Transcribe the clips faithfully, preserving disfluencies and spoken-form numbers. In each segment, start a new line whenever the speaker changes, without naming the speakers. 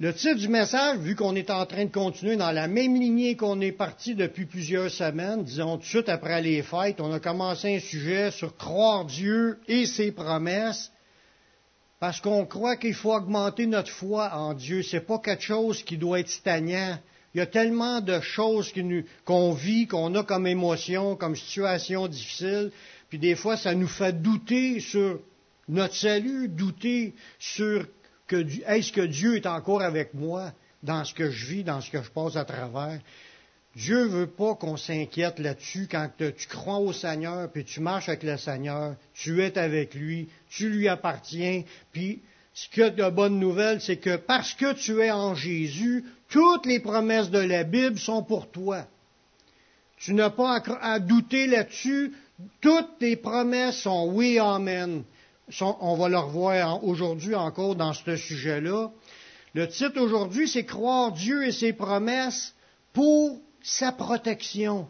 Le titre du message, vu qu'on est en train de continuer dans la même lignée qu'on est parti depuis plusieurs semaines, disons tout de suite après les fêtes, on a commencé un sujet sur croire Dieu et ses promesses, parce qu'on croit qu'il faut augmenter notre foi en Dieu. C'est pas quelque chose qui doit être stagnant. Il y a tellement de choses qui nous, qu'on vit, qu'on a comme émotion, comme situation difficile, puis des fois ça nous fait douter sur notre salut, douter sur que, est-ce que Dieu est encore avec moi dans ce que je vis, dans ce que je passe à travers. Dieu veut pas qu'on s'inquiète là-dessus. Quand tu crois au Seigneur, puis tu marches avec le Seigneur, tu es avec lui, tu lui appartiens, puis ce qu'il y a de bonne nouvelle, c'est que parce que tu es en Jésus, toutes les promesses de la Bible sont pour toi. Tu n'as pas à, à douter là-dessus. Toutes tes promesses sont oui, amen. Sont, on va le revoir aujourd'hui encore dans ce sujet-là. Le titre aujourd'hui, c'est croire Dieu et ses promesses pour sa protection.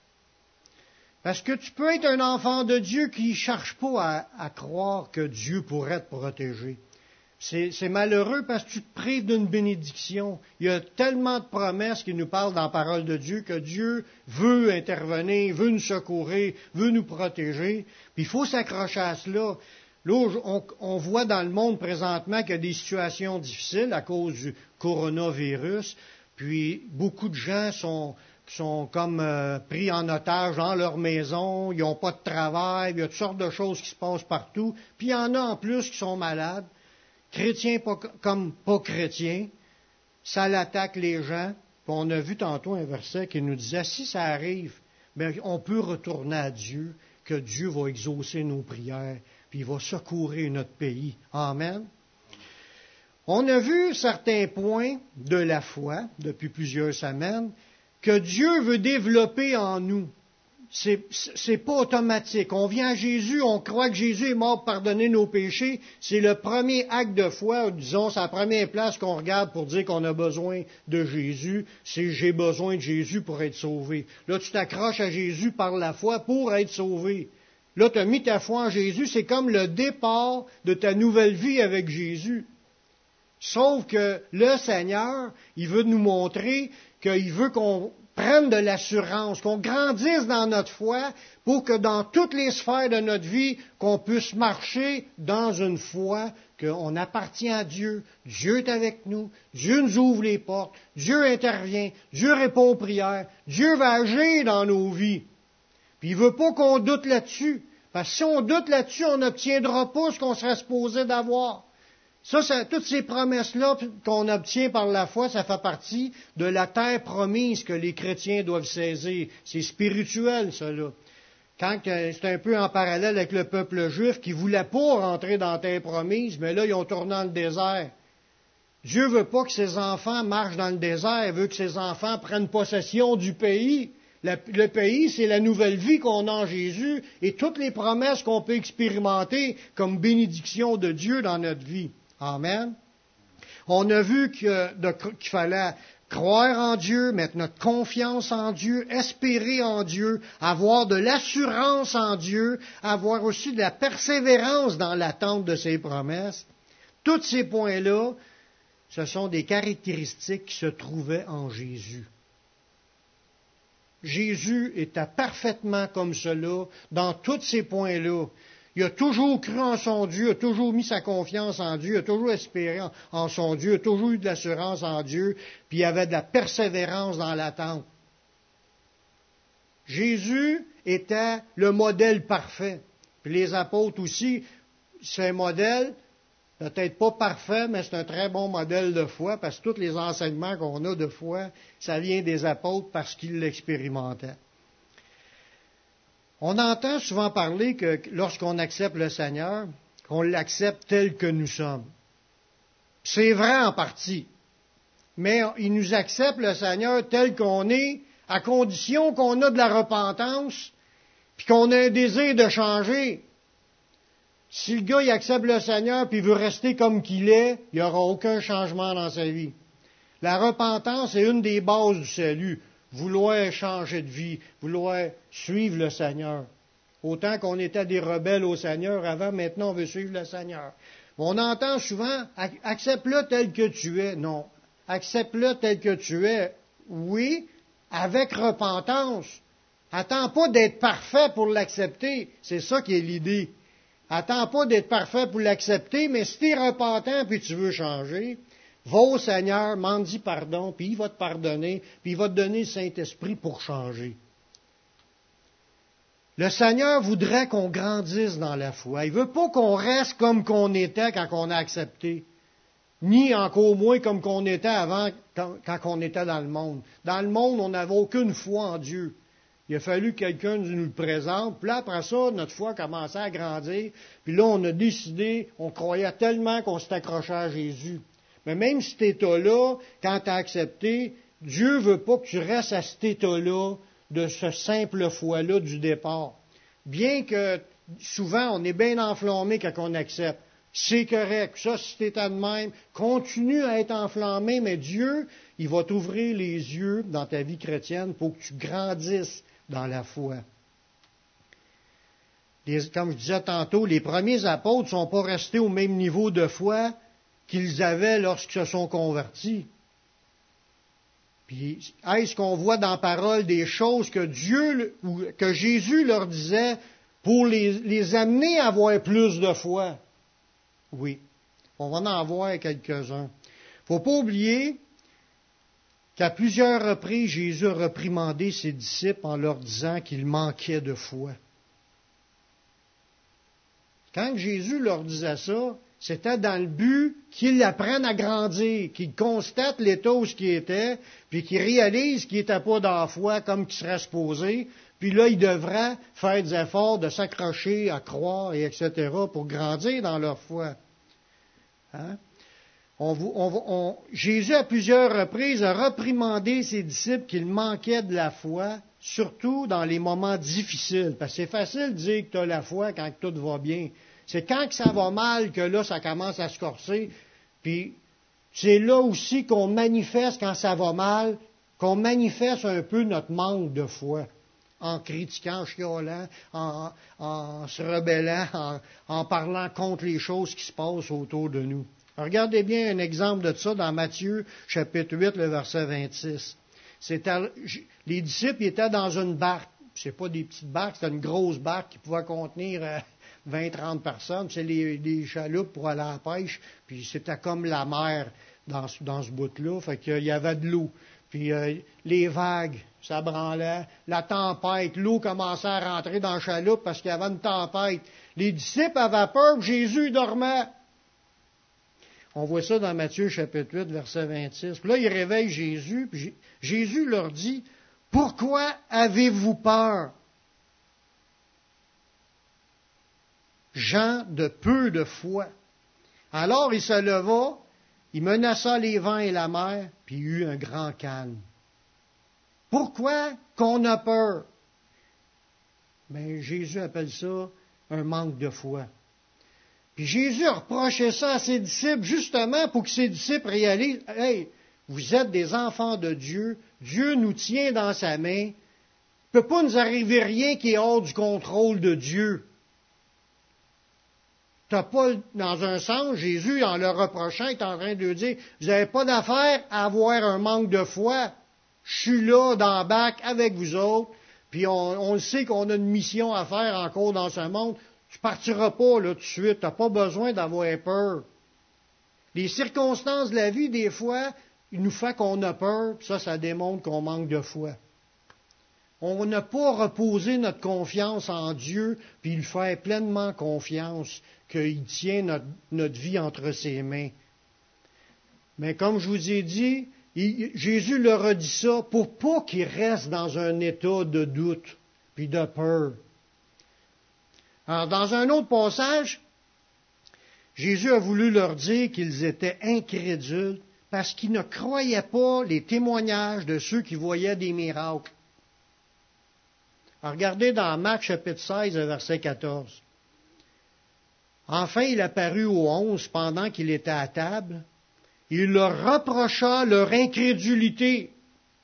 Parce que tu peux être un enfant de Dieu qui ne cherche pas à, à croire que Dieu pourrait te protéger. C'est, c'est malheureux parce que tu te prives d'une bénédiction. Il y a tellement de promesses qui nous parlent dans la parole de Dieu que Dieu veut intervenir, veut nous secourir, veut nous protéger. Puis il faut s'accrocher à cela. Là, on, on voit dans le monde présentement qu'il y a des situations difficiles à cause du coronavirus. Puis beaucoup de gens sont, sont comme euh, pris en otage dans leur maison, ils n'ont pas de travail, il y a toutes sortes de choses qui se passent partout. Puis il y en a en plus qui sont malades, chrétiens pas, comme pas chrétiens, ça l'attaque les gens. Puis on a vu tantôt un verset qui nous disait, si ça arrive, bien, on peut retourner à Dieu, que Dieu va exaucer nos prières, puis il va secourir notre pays. Amen. On a vu certains points de la foi depuis plusieurs semaines que Dieu veut développer en nous. C'est, c'est pas automatique. On vient à Jésus, on croit que Jésus est mort pour pardonner nos péchés. C'est le premier acte de foi, disons, c'est la première place qu'on regarde pour dire qu'on a besoin de Jésus. C'est j'ai besoin de Jésus pour être sauvé. Là, tu t'accroches à Jésus par la foi pour être sauvé. Là, tu as mis ta foi en Jésus, c'est comme le départ de ta nouvelle vie avec Jésus. Sauf que le Seigneur, il veut nous montrer qu'il veut qu'on prenne de l'assurance, qu'on grandisse dans notre foi pour que dans toutes les sphères de notre vie, qu'on puisse marcher dans une foi, qu'on appartient à Dieu, Dieu est avec nous, Dieu nous ouvre les portes, Dieu intervient, Dieu répond aux prières, Dieu va agir dans nos vies. Puis il ne veut pas qu'on doute là-dessus, parce que si on doute là-dessus, on n'obtiendra pas ce qu'on serait supposé d'avoir. Ça, ça, toutes ces promesses-là qu'on obtient par la foi, ça fait partie de la terre promise que les chrétiens doivent saisir. C'est spirituel, ça, là. Quand c'est un peu en parallèle avec le peuple juif qui ne voulait pas rentrer dans la terre promise, mais là, ils ont tourné dans le désert. Dieu veut pas que ses enfants marchent dans le désert, il veut que ses enfants prennent possession du pays. Le, le pays, c'est la nouvelle vie qu'on a en Jésus et toutes les promesses qu'on peut expérimenter comme bénédiction de Dieu dans notre vie. Amen. On a vu que, de, qu'il fallait croire en Dieu, mettre notre confiance en Dieu, espérer en Dieu, avoir de l'assurance en Dieu, avoir aussi de la persévérance dans l'attente de ses promesses. Tous ces points-là, ce sont des caractéristiques qui se trouvaient en Jésus. Jésus était parfaitement comme cela dans tous ces points-là. Il a toujours cru en son Dieu, a toujours mis sa confiance en Dieu, a toujours espéré en, en son Dieu, a toujours eu de l'assurance en Dieu, puis il avait de la persévérance dans l'attente. Jésus était le modèle parfait. Puis les apôtres aussi, c'est un modèle, peut-être pas parfait, mais c'est un très bon modèle de foi, parce que tous les enseignements qu'on a de foi, ça vient des apôtres parce qu'ils l'expérimentaient. On entend souvent parler que lorsqu'on accepte le Seigneur, qu'on l'accepte tel que nous sommes. C'est vrai en partie, mais il nous accepte le Seigneur tel qu'on est, à condition qu'on a de la repentance, puis qu'on a un désir de changer. Si le gars il accepte le Seigneur puis il veut rester comme qu'il est, il n'y aura aucun changement dans sa vie. La repentance est une des bases du salut. Vouloir changer de vie, vouloir suivre le Seigneur. Autant qu'on était des rebelles au Seigneur avant, maintenant on veut suivre le Seigneur. On entend souvent, accepte-le tel que tu es. Non, accepte-le tel que tu es. Oui, avec repentance. Attends pas d'être parfait pour l'accepter. C'est ça qui est l'idée. Attends pas d'être parfait pour l'accepter, mais si tu es repentant puis tu veux changer, va au Seigneur, demande-y pardon, puis il va te pardonner, puis il va te donner le Saint-Esprit pour changer. Le Seigneur voudrait qu'on grandisse dans la foi. Il veut pas qu'on reste comme qu'on était quand on a accepté, ni encore moins comme qu'on était avant quand, quand on était dans le monde. Dans le monde, on n'avait aucune foi en Dieu. Il a fallu que quelqu'un nous le présente. Puis là, après ça, notre foi commençait à grandir. Puis là, on a décidé, on croyait tellement qu'on s'est accroché à Jésus. Mais même cet état-là, quand tu as accepté, Dieu veut pas que tu restes à cet état-là, de ce simple foi-là du départ. Bien que souvent, on est bien enflammé quand on accepte. C'est correct. Ça, si tu es de même, continue à être enflammé, mais Dieu, il va t'ouvrir les yeux dans ta vie chrétienne pour que tu grandisses dans la foi. Les, comme je disais tantôt, les premiers apôtres ne sont pas restés au même niveau de foi qu'ils avaient lorsqu'ils se sont convertis. Puis, est-ce qu'on voit dans la parole des choses que Dieu, ou que Jésus leur disait pour les, les amener à avoir plus de foi? Oui. On va en voir quelques-uns. Il ne faut pas oublier qu'à plusieurs reprises, Jésus a reprimandé ses disciples en leur disant qu'ils manquaient de foi. Quand Jésus leur disait ça, c'était dans le but qu'ils apprennent à grandir, qu'ils constatent l'état où ce qui était, puis qu'ils réalisent qu'ils n'étaient pas dans la foi comme qu'ils seraient supposés, puis là, ils devraient faire des efforts de s'accrocher, à croire, et et cetera, pour grandir dans leur foi. Hein? On, on, on, Jésus, à plusieurs reprises, a reprimandé ses disciples qu'ils manquaient de la foi, surtout dans les moments difficiles. Parce que c'est facile de dire que tu as la foi quand tout va bien. C'est quand que ça va mal que là, ça commence à se corser. Puis, c'est là aussi qu'on manifeste, quand ça va mal, qu'on manifeste un peu notre manque de foi. En critiquant, en chiolant, en, en se rebellant, en, en parlant contre les choses qui se passent autour de nous. Regardez bien un exemple de ça dans Matthieu, chapitre huit, le verset vingt-six. C'était, les disciples étaient dans une barque. C'est pas des petites barques, c'était une grosse barque qui pouvait contenir euh, vingt à trente personnes. C'est les, les chaloupes pour aller à la pêche. Puis c'était comme la mer dans, dans ce bout-là. Fait qu'il y avait de l'eau. Puis euh, les vagues, ça branlait. La tempête, l'eau commençait à rentrer dans la chaloupe parce qu'il y avait une tempête. Les disciples avaient peur, Jésus dormait. On voit ça dans Matthieu chapitre huit, verset vingt-six. Puis là, ils réveillent Jésus, puis Jésus leur dit, « Pourquoi avez-vous peur, gens de peu de foi? » Alors il se leva, il menaça les vents et la mer, puis il y eut un grand calme. Pourquoi qu'on a peur? Mais Jésus appelle ça un manque de foi. Puis Jésus reprochait ça à ses disciples justement pour que ses disciples réalisent, « Hey, vous êtes des enfants de Dieu, Dieu nous tient dans sa main, il ne peut pas nous arriver rien qui est hors du contrôle de Dieu. » T'as pas, dans un sens, Jésus, en leur reprochant, est en train de leur dire, « Vous n'avez pas d'affaire à avoir un manque de foi. Je suis là, dans le bac, avec vous autres, puis on, on le sait qu'on a une mission à faire encore dans ce monde. Tu partiras pas là tout de suite, tu n'as pas besoin d'avoir peur. » Les circonstances de la vie, des fois, ils nous font qu'on a peur, puis ça, ça démontre qu'on manque de foi. On n'a pas reposé notre confiance en Dieu, puis il fait pleinement confiance qu'il tient notre, notre vie entre ses mains. Mais comme je vous ai dit, il, Jésus leur a dit ça pour pas qu'ils restent dans un état de doute, puis de peur. Alors, dans un autre passage, Jésus a voulu leur dire qu'ils étaient incrédules parce qu'ils ne croyaient pas les témoignages de ceux qui voyaient des miracles. Alors, regardez dans Marc chapitre seize, verset quatorze. Enfin, il apparut aux onze pendant qu'il était à table. Il leur reprocha leur incrédulité.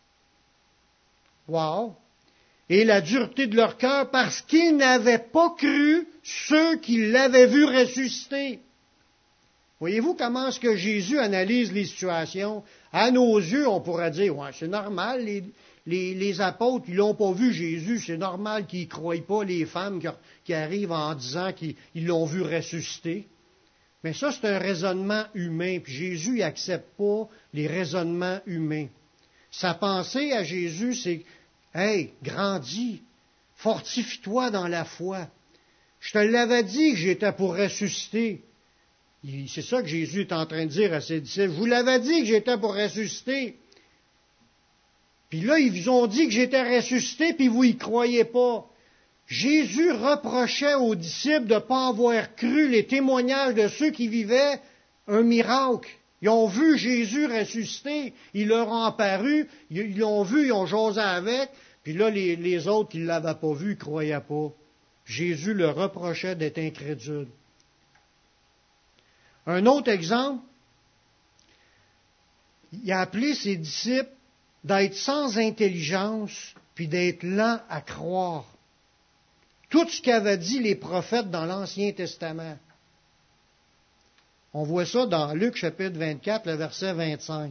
Wow! Et la dureté de leur cœur parce qu'ils n'avaient pas cru ceux qui l'avaient vu ressusciter. Voyez-vous comment est-ce que Jésus analyse les situations? À nos yeux, on pourrait dire, ouais, c'est normal, les, les, les apôtres, ils l'ont pas vu Jésus, c'est normal qu'ils ne croient pas les femmes qui, qui arrivent en disant qu'ils l'ont vu ressusciter. Mais ça, c'est un raisonnement humain, puis Jésus n'accepte pas les raisonnements humains. Sa pensée à Jésus, c'est, hey, grandis, fortifie-toi dans la foi. Je te l'avais dit que j'étais pour ressusciter. C'est ça que Jésus est en train de dire à ses disciples. Je vous l'avais dit que j'étais pour ressusciter. Puis là, ils vous ont dit que j'étais ressuscité, puis vous y croyez pas. Jésus reprochait aux disciples de ne pas avoir cru les témoignages de ceux qui vivaient un miracle. Ils ont vu Jésus ressusciter, ils leur ont apparu, ils l'ont vu, ils ont jasé avec, puis là, les, les autres qui ne l'avaient pas vu, ne croyaient pas. Jésus leur reprochait d'être incrédules. Un autre exemple, il a appelé ses disciples d'être sans intelligence, puis d'être lents à croire. Tout ce qu'avaient dit les prophètes dans l'Ancien Testament. On voit ça dans Luc chapitre vingt-quatre, le verset vingt-cinq.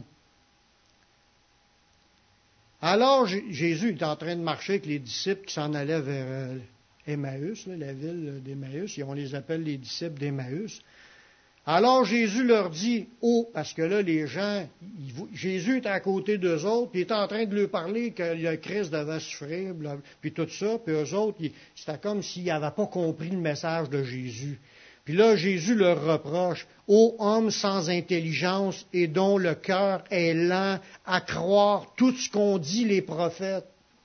Alors Jésus est en train de marcher avec les disciples qui s'en allaient vers Emmaüs, la ville d'Emmaüs, et on les appelle les disciples d'Emmaüs. Alors Jésus leur dit, oh, parce que là, les gens, ils, Jésus est à côté d'eux autres, puis il est en train de leur parler que le Christ devait souffrir, puis tout ça, puis eux autres, c'était comme s'ils n'avaient pas compris le message de Jésus. Puis là, Jésus leur reproche, ô homme sans intelligence et dont le cœur est lent à croire tout ce qu'ont dit les prophètes.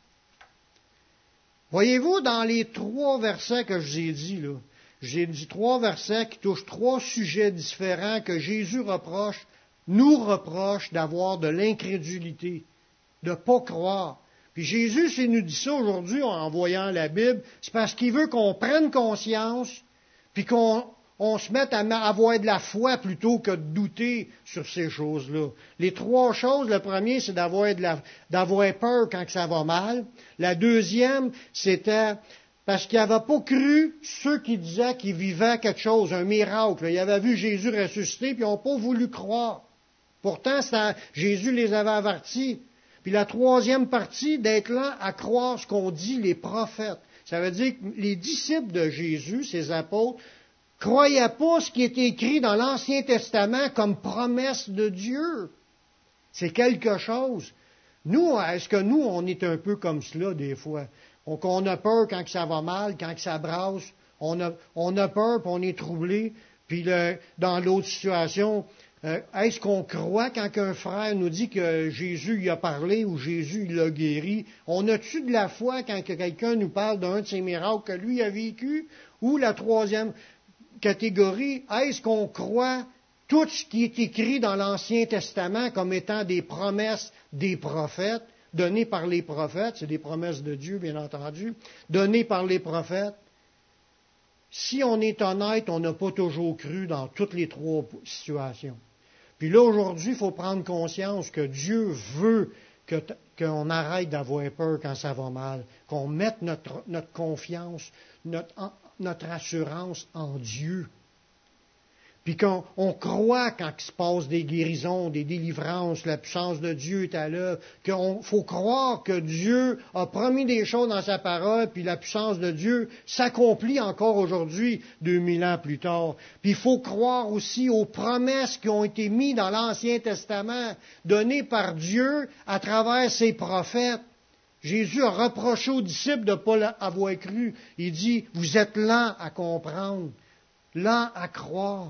Voyez-vous, dans les trois versets que je vous ai dit, là, j'ai dit trois versets qui touchent trois sujets différents que Jésus reproche, nous reproche d'avoir de l'incrédulité, de ne pas croire. Puis Jésus, s'il nous dit ça aujourd'hui en voyant la Bible, c'est parce qu'il veut qu'on prenne conscience, puis qu'on on se mette à avoir de la foi plutôt que de douter sur ces choses-là. Les trois choses, le premier, c'est d'avoir, de la, d'avoir peur quand ça va mal. La deuxième, c'était parce qu'il n'avait pas cru ceux qui disaient qu'ils vivaient quelque chose, un miracle. Ils avaient vu Jésus ressusciter, puis ils n'ont pas voulu croire. Pourtant, Jésus les avait avertis. Puis la troisième partie, d'être lent à croire ce qu'ont dit les prophètes. Ça veut dire que les disciples de Jésus, ces apôtres, ne croyaient pas ce qui était écrit dans l'Ancien Testament comme promesse de Dieu. C'est quelque chose. Nous, est-ce que nous, on est un peu comme cela des fois? On, on a peur quand ça va mal, quand ça brasse, on a, on a peur, puis on est troublé. Puis le, dans l'autre situation, euh, est-ce qu'on croit quand un frère nous dit que Jésus y a parlé ou Jésus l'a guéri? On a-tu de la foi quand quelqu'un nous parle d'un de ses miracles que lui a vécu? Ou la troisième catégorie, est-ce qu'on croit tout ce qui est écrit dans l'Ancien Testament comme étant des promesses des prophètes, données par les prophètes, c'est des promesses de Dieu, bien entendu, données par les prophètes? Si on est honnête, on n'a pas toujours cru dans toutes les trois situations. Puis là, aujourd'hui, il faut prendre conscience que Dieu veut que, qu'on arrête d'avoir peur quand ça va mal, qu'on mette notre, notre confiance, notre, notre assurance en Dieu. Puis qu'on on croit quand il se passe des guérisons, des délivrances, la puissance de Dieu est à l'œuvre, qu'il faut croire que Dieu a promis des choses dans sa parole, puis la puissance de Dieu s'accomplit encore aujourd'hui, deux mille ans plus tard. Puis il faut croire aussi aux promesses qui ont été mises dans l'Ancien Testament, données par Dieu à travers ses prophètes. Jésus a reproché aux disciples de ne pas avoir cru. Il dit, vous êtes lents à comprendre, lents à croire.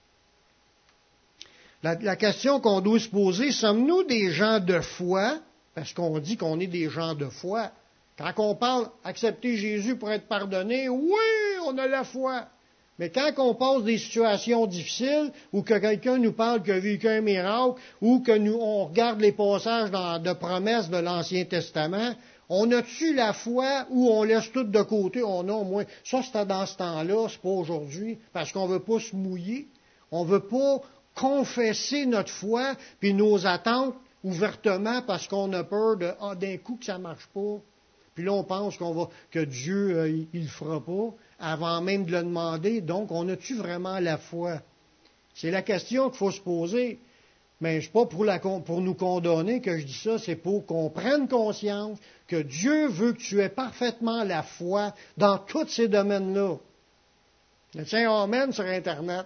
La, la question qu'on doit se poser, sommes-nous des gens de foi? Parce qu'on dit qu'on est des gens de foi. Quand on parle accepter Jésus pour être pardonné, oui, on a la foi. Mais quand on passe des situations difficiles, ou que quelqu'un nous parle qu'il a vécu un miracle, ou que nous on regarde les passages dans, de promesses de l'Ancien Testament, on a-tu la foi ou on laisse tout de côté? On a au moins, ça c'était dans ce temps-là, c'est pas aujourd'hui, parce qu'on veut pas se mouiller. On veut pas confesser notre foi puis nos attentes ouvertement parce qu'on a peur de, ah, d'un coup que ça marche pas. Puis là, on pense qu'on va, que Dieu, euh, il, il le fera pas avant même de le demander. Donc, on a-tu vraiment la foi? C'est la question qu'il faut se poser. Mais ce n'est pas pour, la, pour nous condamner que je dis ça, c'est pour qu'on prenne conscience que Dieu veut que tu aies parfaitement la foi dans tous ces domaines-là. Tiens, amen sur Internet.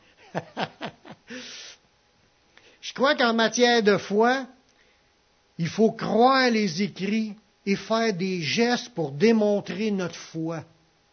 Je crois qu'en matière de foi, il faut croire les écrits et faire des gestes pour démontrer notre foi.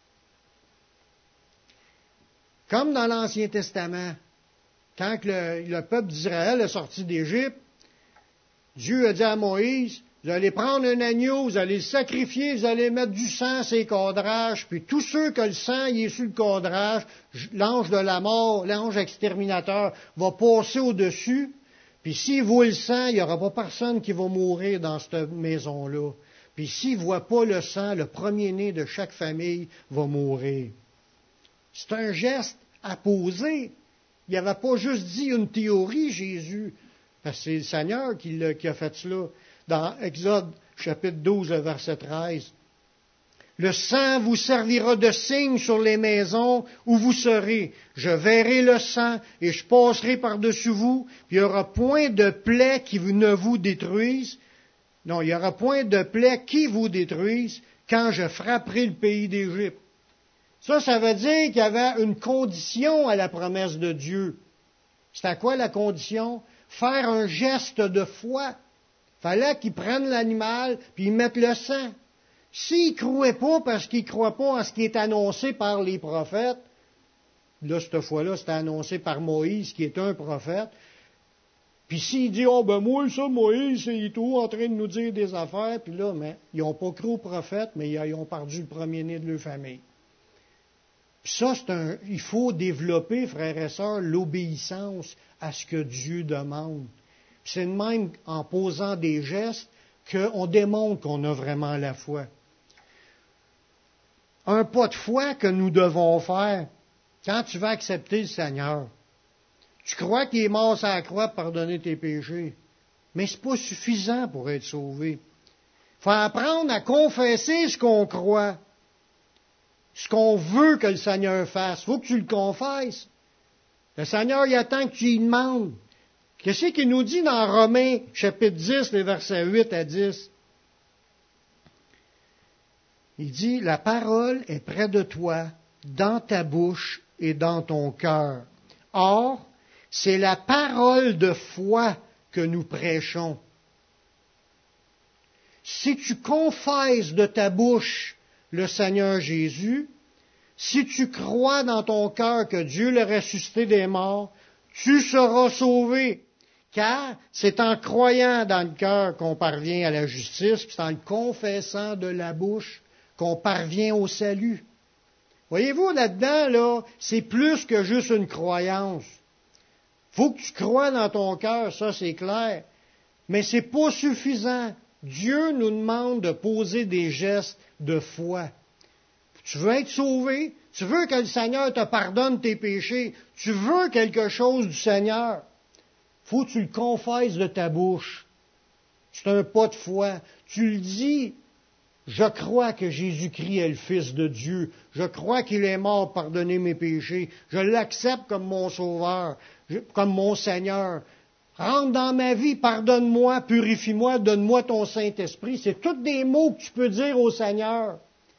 Comme dans l'Ancien Testament, quand le, le peuple d'Israël est sorti d'Égypte, Dieu a dit à Moïse, vous allez prendre un agneau, vous allez le sacrifier, vous allez mettre du sang sur les cadrages, puis tous ceux que le sang y est sur le cadrage, l'ange de la mort, l'ange exterminateur, va passer au-dessus, puis s'il voit le sang, il n'y aura pas personne qui va mourir dans cette maison-là. Puis s'il ne voit pas le sang, le premier-né de chaque famille va mourir. C'est un geste à poser. Il n'avait pas juste dit une théorie, Jésus. Parce que c'est le Seigneur qui, l'a, qui a fait cela. Dans Exode, chapitre douze, verset treize. Le sang vous servira de signe sur les maisons où vous serez. Je verrai le sang et je passerai par-dessus vous. Puis il n'y aura point de plaie qui ne vous détruise. Non, il n'y aura point de plaie qui vous détruise quand je frapperai le pays d'Égypte. Ça, ça veut dire qu'il y avait une condition à la promesse de Dieu. C'était quoi la condition? Faire un geste de foi. Il fallait qu'ils prennent l'animal puis ils mettent le sang. S'ils ne croient pas parce qu'ils ne croient pas en ce qui est annoncé par les prophètes, là, cette fois-là, c'était annoncé par Moïse, qui est un prophète, puis s'il dit, oh ben moi, ça, Moïse, il est tout en train de nous dire des affaires, puis là, mais, ils n'ont pas cru au prophète, mais ils ont perdu le premier-né de leur famille. Puis ça, c'est un, il faut développer, frères et sœurs, l'obéissance à ce que Dieu demande. Puis c'est de même, en posant des gestes, qu'on démontre qu'on a vraiment la foi. Un pas de foi que nous devons faire quand tu vas accepter le Seigneur. Tu crois qu'il est mort sur la croix pour pardonner tes péchés, mais ce n'est pas suffisant pour être sauvé. Il faut apprendre à confesser ce qu'on croit, ce qu'on veut que le Seigneur fasse. Il faut que tu le confesses. Le Seigneur, il attend que tu lui demandes. Qu'est-ce qu'il nous dit dans Romains, chapitre dix, les versets huit à dix? Il dit, la parole est près de toi, dans ta bouche et dans ton cœur. Or, c'est la parole de foi que nous prêchons. Si tu confesses de ta bouche le Seigneur Jésus, si tu crois dans ton cœur que Dieu l'a ressuscité des morts, tu seras sauvé. Car c'est en croyant dans le cœur qu'on parvient à la justice, puis c'est en le confessant de la bouche qu'on parvient au salut. Voyez-vous, là-dedans, là, c'est plus que juste une croyance. Faut que tu crois dans ton cœur, ça c'est clair. Mais c'est pas suffisant. Dieu nous demande de poser des gestes de foi. Tu veux être sauvé, tu veux que le Seigneur te pardonne tes péchés, tu veux quelque chose du Seigneur. Faut que tu le confesses de ta bouche. C'est un pas de foi. Tu le dis, je crois que Jésus-Christ est le Fils de Dieu. Je crois qu'il est mort pour pardonner mes péchés. Je l'accepte comme mon Sauveur, comme mon Seigneur. Rentre dans ma vie, pardonne-moi, purifie-moi, donne-moi ton Saint-Esprit. C'est tous des mots que tu peux dire au Seigneur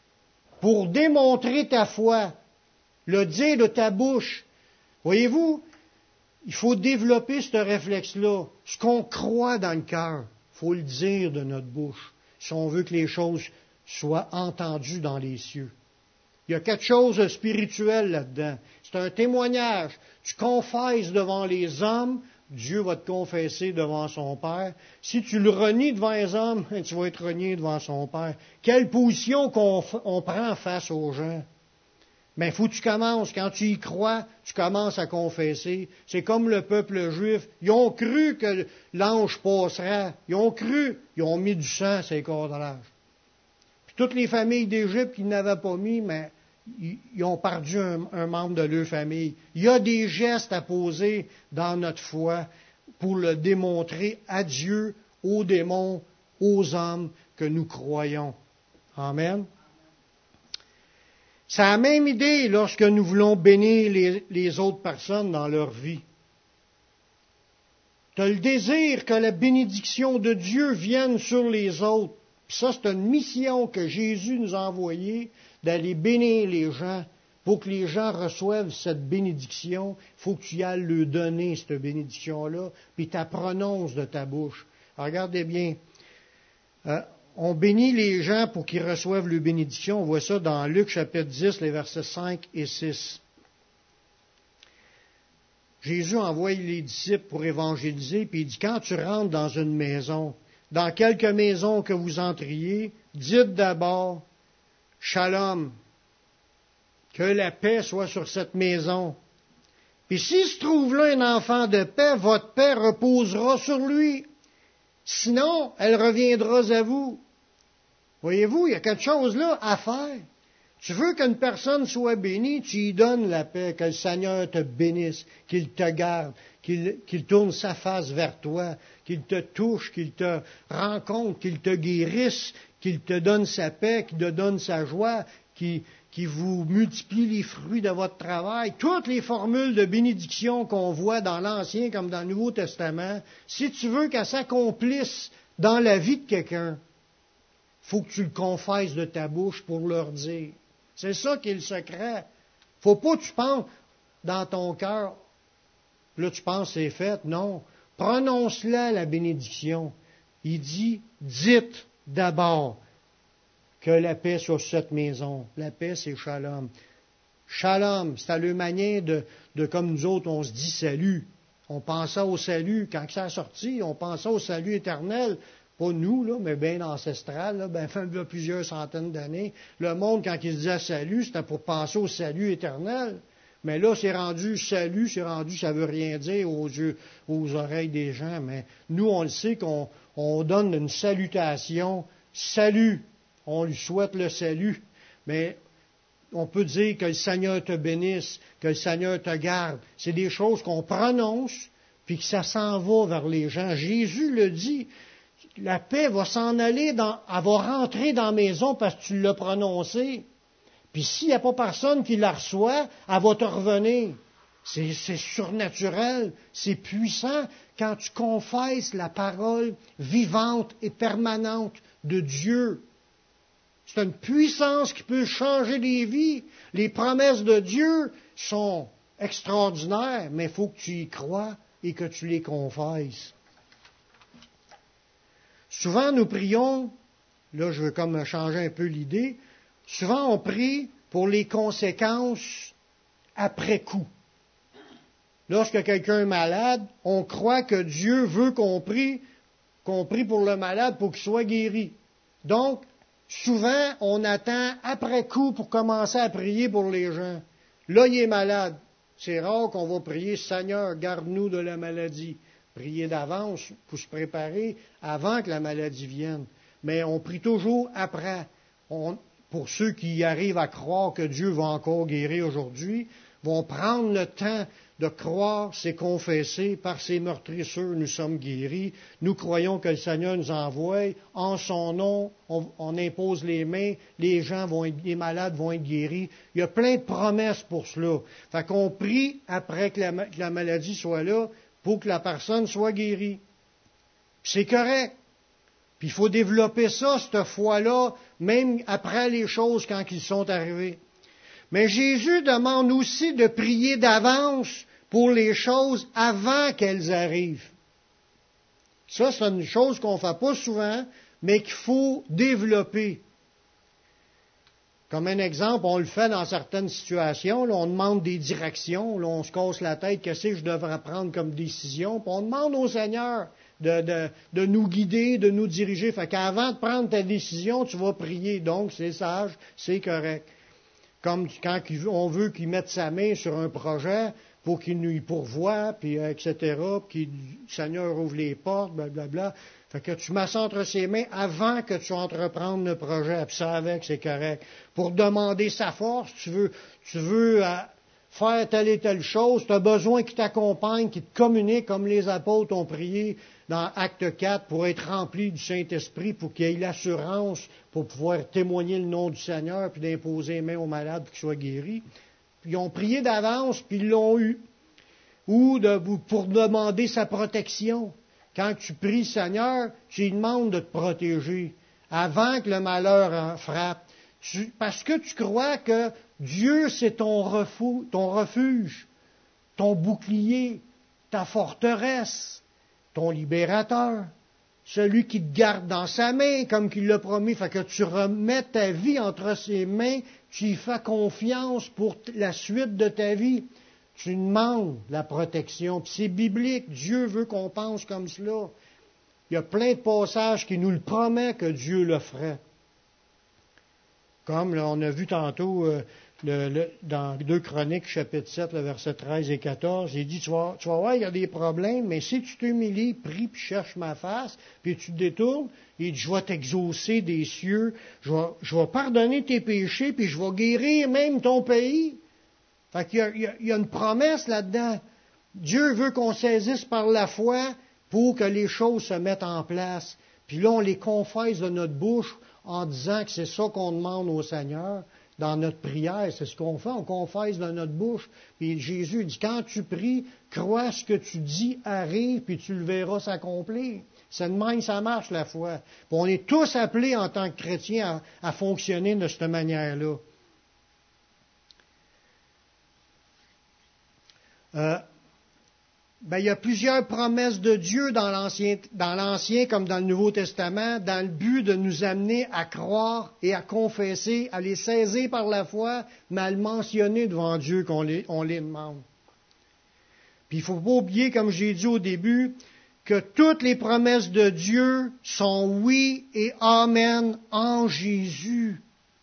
pour démontrer ta foi, le dire de ta bouche. Voyez-vous, il faut développer ce réflexe-là. Ce qu'on croit dans le cœur, il faut le dire de notre bouche, si on veut que les choses soient entendues dans les cieux. Il y a quelque chose de spirituel là-dedans. C'est un témoignage. Tu confesses devant les hommes, Dieu va te confesser devant son Père. Si tu le renies devant les hommes, tu vas être renié devant son Père. Quelle position qu'on on prend face aux gens? Mais il faut que tu commences. Quand tu y crois, tu commences à confesser. C'est comme le peuple juif. Ils ont cru que l'ange passera. Ils ont cru. Ils ont mis du sang sur les cordages. Puis toutes les familles d'Égypte qui n'avaient pas mis, mais ils ont perdu un, un membre de leur famille. Il y a des gestes à poser dans notre foi pour le démontrer à Dieu, aux démons, aux hommes que nous croyons. Amen. C'est la même idée lorsque nous voulons bénir les, les autres personnes dans leur vie. Tu as le désir que la bénédiction de Dieu vienne sur les autres. Puis ça, c'est une mission que Jésus nous a envoyée, d'aller bénir les gens. Pour que les gens reçoivent cette bénédiction, il faut que tu ailles leur donner cette bénédiction-là, puis tu la prononces de ta bouche. Alors, regardez bien. Euh, on bénit les gens pour qu'ils reçoivent leur bénédiction. On voit ça dans Luc chapitre dix, les versets cinq et six. Jésus envoie les disciples pour évangéliser, puis il dit, quand tu rentres dans une maison, dans quelque maison que vous entriez, dites d'abord, Shalom, que la paix soit sur cette maison. Puis s'il se trouve là un enfant de paix, votre paix reposera sur lui. Sinon, elle reviendra à vous. Voyez-vous, il y a quelque chose là à faire. Tu veux qu'une personne soit bénie, tu lui donnes la paix, que le Seigneur te bénisse, qu'il te garde, qu'il, qu'il tourne sa face vers toi, qu'il te touche, qu'il te rencontre, qu'il te guérisse, qu'il te donne sa paix, qu'il te donne sa joie, qu'il, qu'il vous multiplie les fruits de votre travail. Toutes les formules de bénédiction qu'on voit dans l'Ancien comme dans le Nouveau Testament, si tu veux qu'elles s'accomplissent dans la vie de quelqu'un, il faut que tu le confesses de ta bouche pour leur dire. C'est ça qui est le secret. Faut pas que tu penses dans ton cœur, là tu penses c'est fait. Non. Prononce-la la bénédiction. Il dit, dites d'abord que la paix soit sur cette maison. La paix, c'est shalom. Shalom, c'est à leur manière de, de comme nous autres, on se dit salut. On pensait au salut. Quand ça a sorti, on pensait au salut éternel. Pas nous, là, mais bien ancestral, là, ben, il y a plusieurs centaines d'années. Le monde, quand il se disait salut, c'était pour penser au salut éternel. Mais là, c'est rendu salut, c'est rendu, ça veut rien dire aux yeux, aux oreilles des gens. Mais nous, on le sait qu'on on donne une salutation. Salut! On lui souhaite le salut. Mais on peut dire que le Seigneur te bénisse, que le Seigneur te garde. C'est des choses qu'on prononce, puis que ça s'en va vers les gens. Jésus le dit. La paix va s'en aller, dans, elle va rentrer dans la maison parce que tu l'as prononcé. Puis s'il n'y a pas personne qui la reçoit, elle va te revenir. C'est, c'est surnaturel, c'est puissant quand tu confesses la parole vivante et permanente de Dieu. C'est une puissance qui peut changer les vies. Les promesses de Dieu sont extraordinaires, mais il faut que tu y crois et que tu les confesses. Souvent, nous prions, là je veux comme changer un peu l'idée, souvent on prie pour les conséquences après coup. Lorsque quelqu'un est malade, on croit que Dieu veut qu'on prie, qu'on prie pour le malade pour qu'il soit guéri. Donc, souvent, on attend après coup pour commencer à prier pour les gens. Là, il est malade. C'est rare qu'on va prier, Seigneur, garde-nous de la maladie. Prier d'avance pour se préparer avant que la maladie vienne. Mais on prie toujours après. On, pour ceux qui arrivent à croire que Dieu va encore guérir aujourd'hui, vont prendre le temps de croire, c'est confessé, par ses meurtrissures nous sommes guéris. Nous croyons que le Seigneur nous envoie. En son nom, on, on impose les mains, les gens vont être, les malades vont être guéris. Il y a plein de promesses pour cela. Fait qu'on prie après que la, que la maladie soit là, pour que la personne soit guérie. Puis c'est correct. Puis il faut développer ça, cette foi-là, même après les choses quand ils sont arrivés. Mais Jésus demande aussi de prier d'avance pour les choses avant qu'elles arrivent. Ça, c'est une chose qu'on ne fait pas souvent, mais qu'il faut développer. Comme un exemple, on le fait dans certaines situations, là, on demande des directions, là, on se casse la tête, qu'est-ce que je devrais prendre comme décision, puis on demande au Seigneur de, de, de nous guider, de nous diriger. Fait qu'avant de prendre ta décision, tu vas prier, donc c'est sage, c'est correct. Comme quand on veut qu'il mette sa main sur un projet pour qu'il nous y pourvoie, puis et cetera, puis que le Seigneur ouvre les portes, blablabla. Fait que tu mets ça entre ses mains avant que tu entreprennes le projet, puis ça avec, c'est correct. Pour demander sa force, tu veux, tu veux euh, faire telle et telle chose, tu as besoin qu'il t'accompagne, qu'il te communique, comme les apôtres ont prié dans Acte quatre, pour être rempli du Saint-Esprit, pour qu'il ait l'assurance, pour pouvoir témoigner le nom du Seigneur, puis d'imposer les mains aux malades pour qu'ils soient guéris. Puis ils ont prié d'avance, puis ils l'ont eu. ou de, pour demander sa protection. Quand tu pries le Seigneur, tu lui demandes de te protéger avant que le malheur en frappe. Tu, parce que tu crois que Dieu, c'est ton refuge, ton refuge, ton bouclier, ta forteresse, ton libérateur, celui qui te garde dans sa main, comme qu'il l'a promis. Fait que tu remets ta vie entre ses mains, tu y fais confiance pour la suite de ta vie. Tu demandes la protection. Puis c'est biblique. Dieu veut qu'on pense comme cela. Il y a plein de passages qui nous le promettent que Dieu le ferait. Comme là, on a vu tantôt euh, le, le, dans deux Chroniques, chapitre sept, le verset treize et quatorze, il dit, tu vas, tu vas voir, il y a des problèmes, mais si tu t'humilies, prie, puis cherches ma face, puis tu te détournes, il dit, je vais t'exaucer des cieux, je vais, je vais pardonner tes péchés, puis je vais guérir même ton pays. Fait qu'il y a, il y a, il y a une promesse là-dedans. Dieu veut qu'on saisisse par la foi pour que les choses se mettent en place. Puis là, on les confesse de notre bouche en disant que c'est ça qu'on demande au Seigneur dans notre prière. C'est ce qu'on fait, on confesse de notre bouche. Puis Jésus dit, quand tu pries, crois ce que tu dis arrive, puis tu le verras s'accomplir. C'est de même, ça marche la foi. Puis on est tous appelés en tant que chrétiens à, à fonctionner de cette manière-là. Euh, ben, il y a plusieurs promesses de Dieu dans l'Ancien, dans l'Ancien comme dans le Nouveau Testament, dans le but de nous amener à croire et à confesser, à les saisir par la foi, mais à le mentionner devant Dieu qu'on les, on les demande. Puis il ne faut pas oublier, comme j'ai dit au début, que toutes les promesses de Dieu sont oui et amen en Jésus.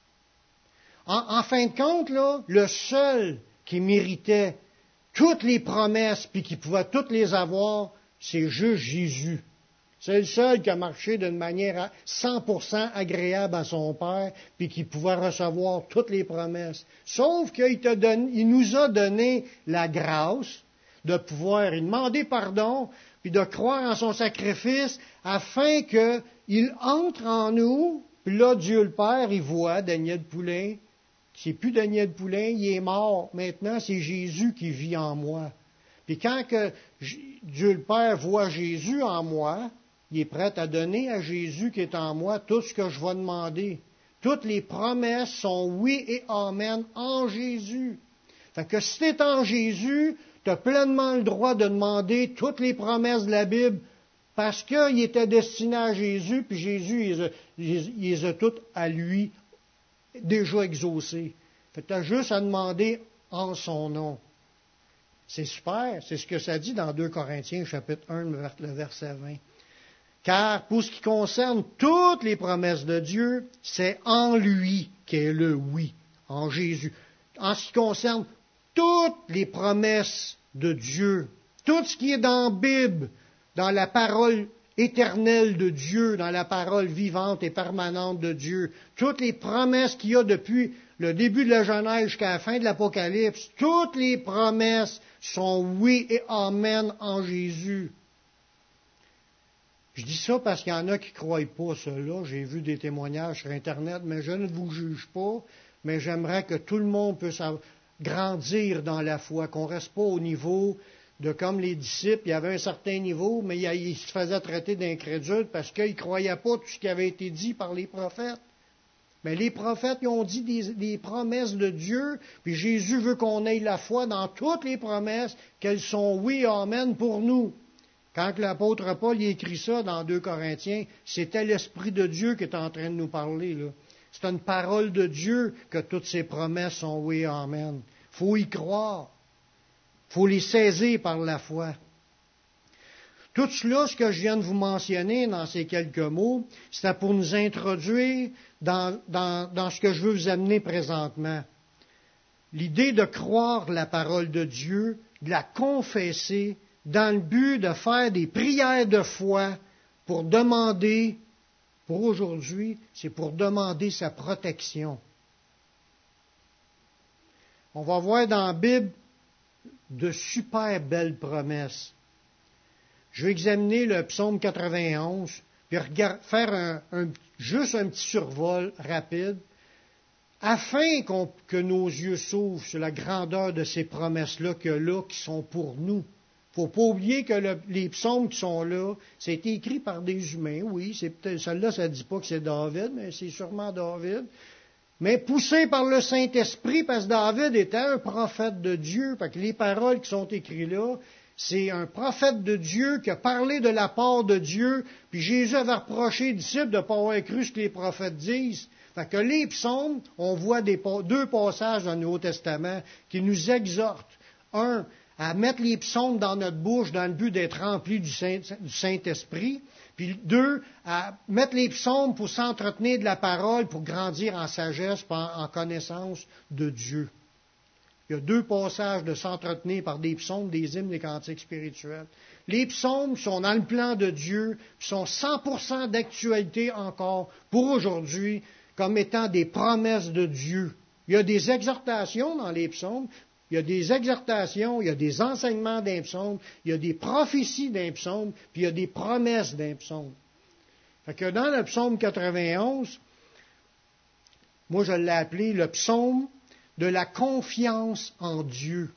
En, en fin de compte, là, le seul qui méritait toutes les promesses, puis qui pouvait toutes les avoir, c'est juste Jésus. C'est le seul qui a marché d'une manière cent pour cent agréable à son Père, puis qui pouvait recevoir toutes les promesses. Sauf qu'il te donne, il nous a donné la grâce de pouvoir lui demander pardon, puis de croire en son sacrifice, afin qu'il entre en nous, puis là, Dieu le Père, il voit Daniel Poulain. C'est plus Daniel Poulain, il est mort. Maintenant, c'est Jésus qui vit en moi. Puis quand que Dieu le Père voit Jésus en moi, il est prêt à donner à Jésus qui est en moi tout ce que je vais demander. Toutes les promesses sont oui et amen en Jésus. Fait que si tu es en Jésus, tu as pleinement le droit de demander toutes les promesses de la Bible parce qu'il était destiné à Jésus, puis Jésus, il les a, il les a toutes à lui déjà exaucé. Fait que tu as juste à demander en son nom. C'est super, c'est ce que ça dit dans deux Corinthiens, chapitre un, le verset vingt. Car pour ce qui concerne toutes les promesses de Dieu, c'est en lui qu'est le oui, en Jésus. En ce qui concerne toutes les promesses de Dieu, tout ce qui est dans la Bible, dans la parole éternelle de Dieu, dans la parole vivante et permanente de Dieu, toutes les promesses qu'il y a depuis le début de la Genèse jusqu'à la fin de l'Apocalypse, toutes les promesses sont oui et amen en Jésus. Je dis ça parce qu'il y en a qui ne croient pas cela. J'ai vu des témoignages sur Internet, mais je ne vous juge pas, mais j'aimerais que tout le monde puisse grandir dans la foi, qu'on ne reste pas au niveau de comme les disciples, il y avait un certain niveau, mais ils se faisaient traiter d'incrédules parce qu'ils ne croyaient pas tout ce qui avait été dit par les prophètes. Mais les prophètes, ils ont dit des, des promesses de Dieu, puis Jésus veut qu'on ait la foi dans toutes les promesses, qu'elles sont oui, amen pour nous. Quand l'apôtre Paul y écrit ça dans deux Corinthiens, c'était l'Esprit de Dieu qui est en train de nous parler, là. C'est une parole de Dieu que toutes ces promesses sont oui, amen. Il faut y croire. Il faut les saisir par la foi. Tout cela, ce que je viens de vous mentionner dans ces quelques mots, c'était pour nous introduire dans, dans, dans ce que je veux vous amener présentement. L'idée de croire la parole de Dieu, de la confesser, dans le but de faire des prières de foi pour demander, pour aujourd'hui, c'est pour demander sa protection. On va voir dans la Bible de super belles promesses. Je vais examiner le psaume quatre-vingt-onze, puis regarde, faire un, un, juste un petit survol rapide. afin qu'on, que nos yeux s'ouvrent sur la grandeur de ces promesses-là qu'il y a là, qui sont pour nous. Il ne faut pas oublier que le, les psaumes qui sont là, c'est écrit par des humains, oui, c'est peut-être, celle-là, ça ne dit pas que c'est David, mais c'est sûrement David. Mais poussé par le Saint-Esprit, parce que David était un prophète de Dieu, parce que les paroles qui sont écrites là, c'est un prophète de Dieu qui a parlé de la part de Dieu, puis Jésus avait reproché aux disciples de ne pas avoir cru ce que les prophètes disent. Fait que les psaumes, on voit des, deux passages dans le Nouveau Testament qui nous exhortent. Un, à mettre les psaumes dans notre bouche dans le but d'être remplis du, Saint, du Saint-Esprit. Puis deux, à mettre les psaumes pour s'entretenir de la parole, pour grandir en sagesse, en, en connaissance de Dieu. Il y a deux passages de s'entretenir par des psaumes, des hymnes, des cantiques spirituels. Les psaumes sont dans le plan de Dieu, sont cent pour cent d'actualité encore pour aujourd'hui, comme étant des promesses de Dieu. Il y a des exhortations dans les psaumes, il y a des exhortations, il y a des enseignements d'un psaume, il y a des prophéties d'un psaume, puis il y a des promesses d'un psaume. Fait que dans le psaume quatre-vingt-onze, moi je l'ai appelé le psaume de la confiance en Dieu.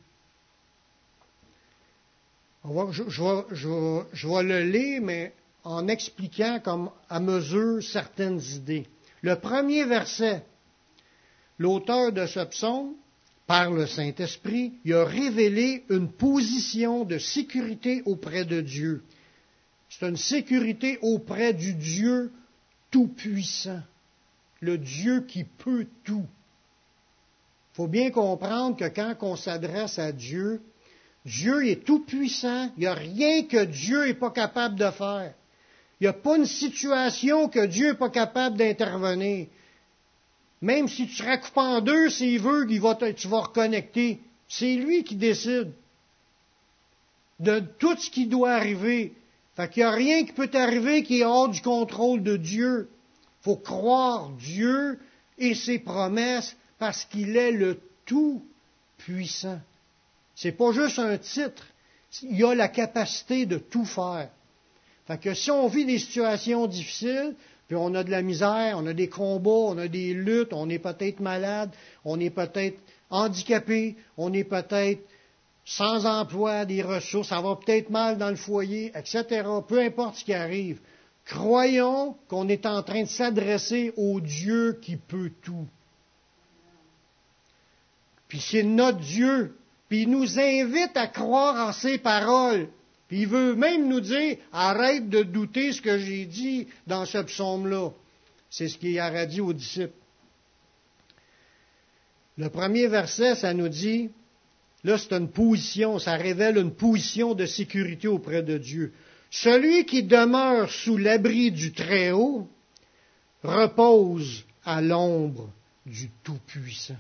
On va, je, je, je, je vais le lire, mais en expliquant comme à mesure certaines idées. Le premier verset, l'auteur de ce psaume, par le Saint-Esprit, il a révélé une position de sécurité auprès de Dieu. C'est une sécurité auprès du Dieu tout-puissant, le Dieu qui peut tout. Il faut bien comprendre que quand on s'adresse à Dieu, Dieu est tout-puissant, il n'y a rien que Dieu n'est pas capable de faire. Il n'y a pas une situation que Dieu n'est pas capable d'intervenir. Même si tu seras coupé en deux, s'il veut, il va te, tu vas reconnecter. C'est lui qui décide de tout ce qui doit arriver. Fait qu'il n'y a rien qui peut arriver qui est hors du contrôle de Dieu. Il faut croire Dieu et ses promesses parce qu'il est le tout-puissant. C'est pas juste un titre. Il a la capacité de tout faire. Fait que si on vit des situations difficiles, puis on a de la misère, on a des combats, on a des luttes, on est peut-être malade, on est peut-être handicapé, on est peut-être sans emploi, des ressources, ça va peut-être mal dans le foyer, et cetera. Peu importe ce qui arrive, croyons qu'on est en train de s'adresser au Dieu qui peut tout. Puis c'est notre Dieu, puis il nous invite à croire en ses paroles. Puis il veut même nous dire, arrête de douter ce que j'ai dit dans ce psaume-là. C'est ce qu'il a dit aux disciples. Le premier verset, ça nous dit, là c'est une position, ça révèle une position de sécurité auprès de Dieu. Celui qui demeure sous l'abri du Très-Haut repose à l'ombre du Tout-Puissant.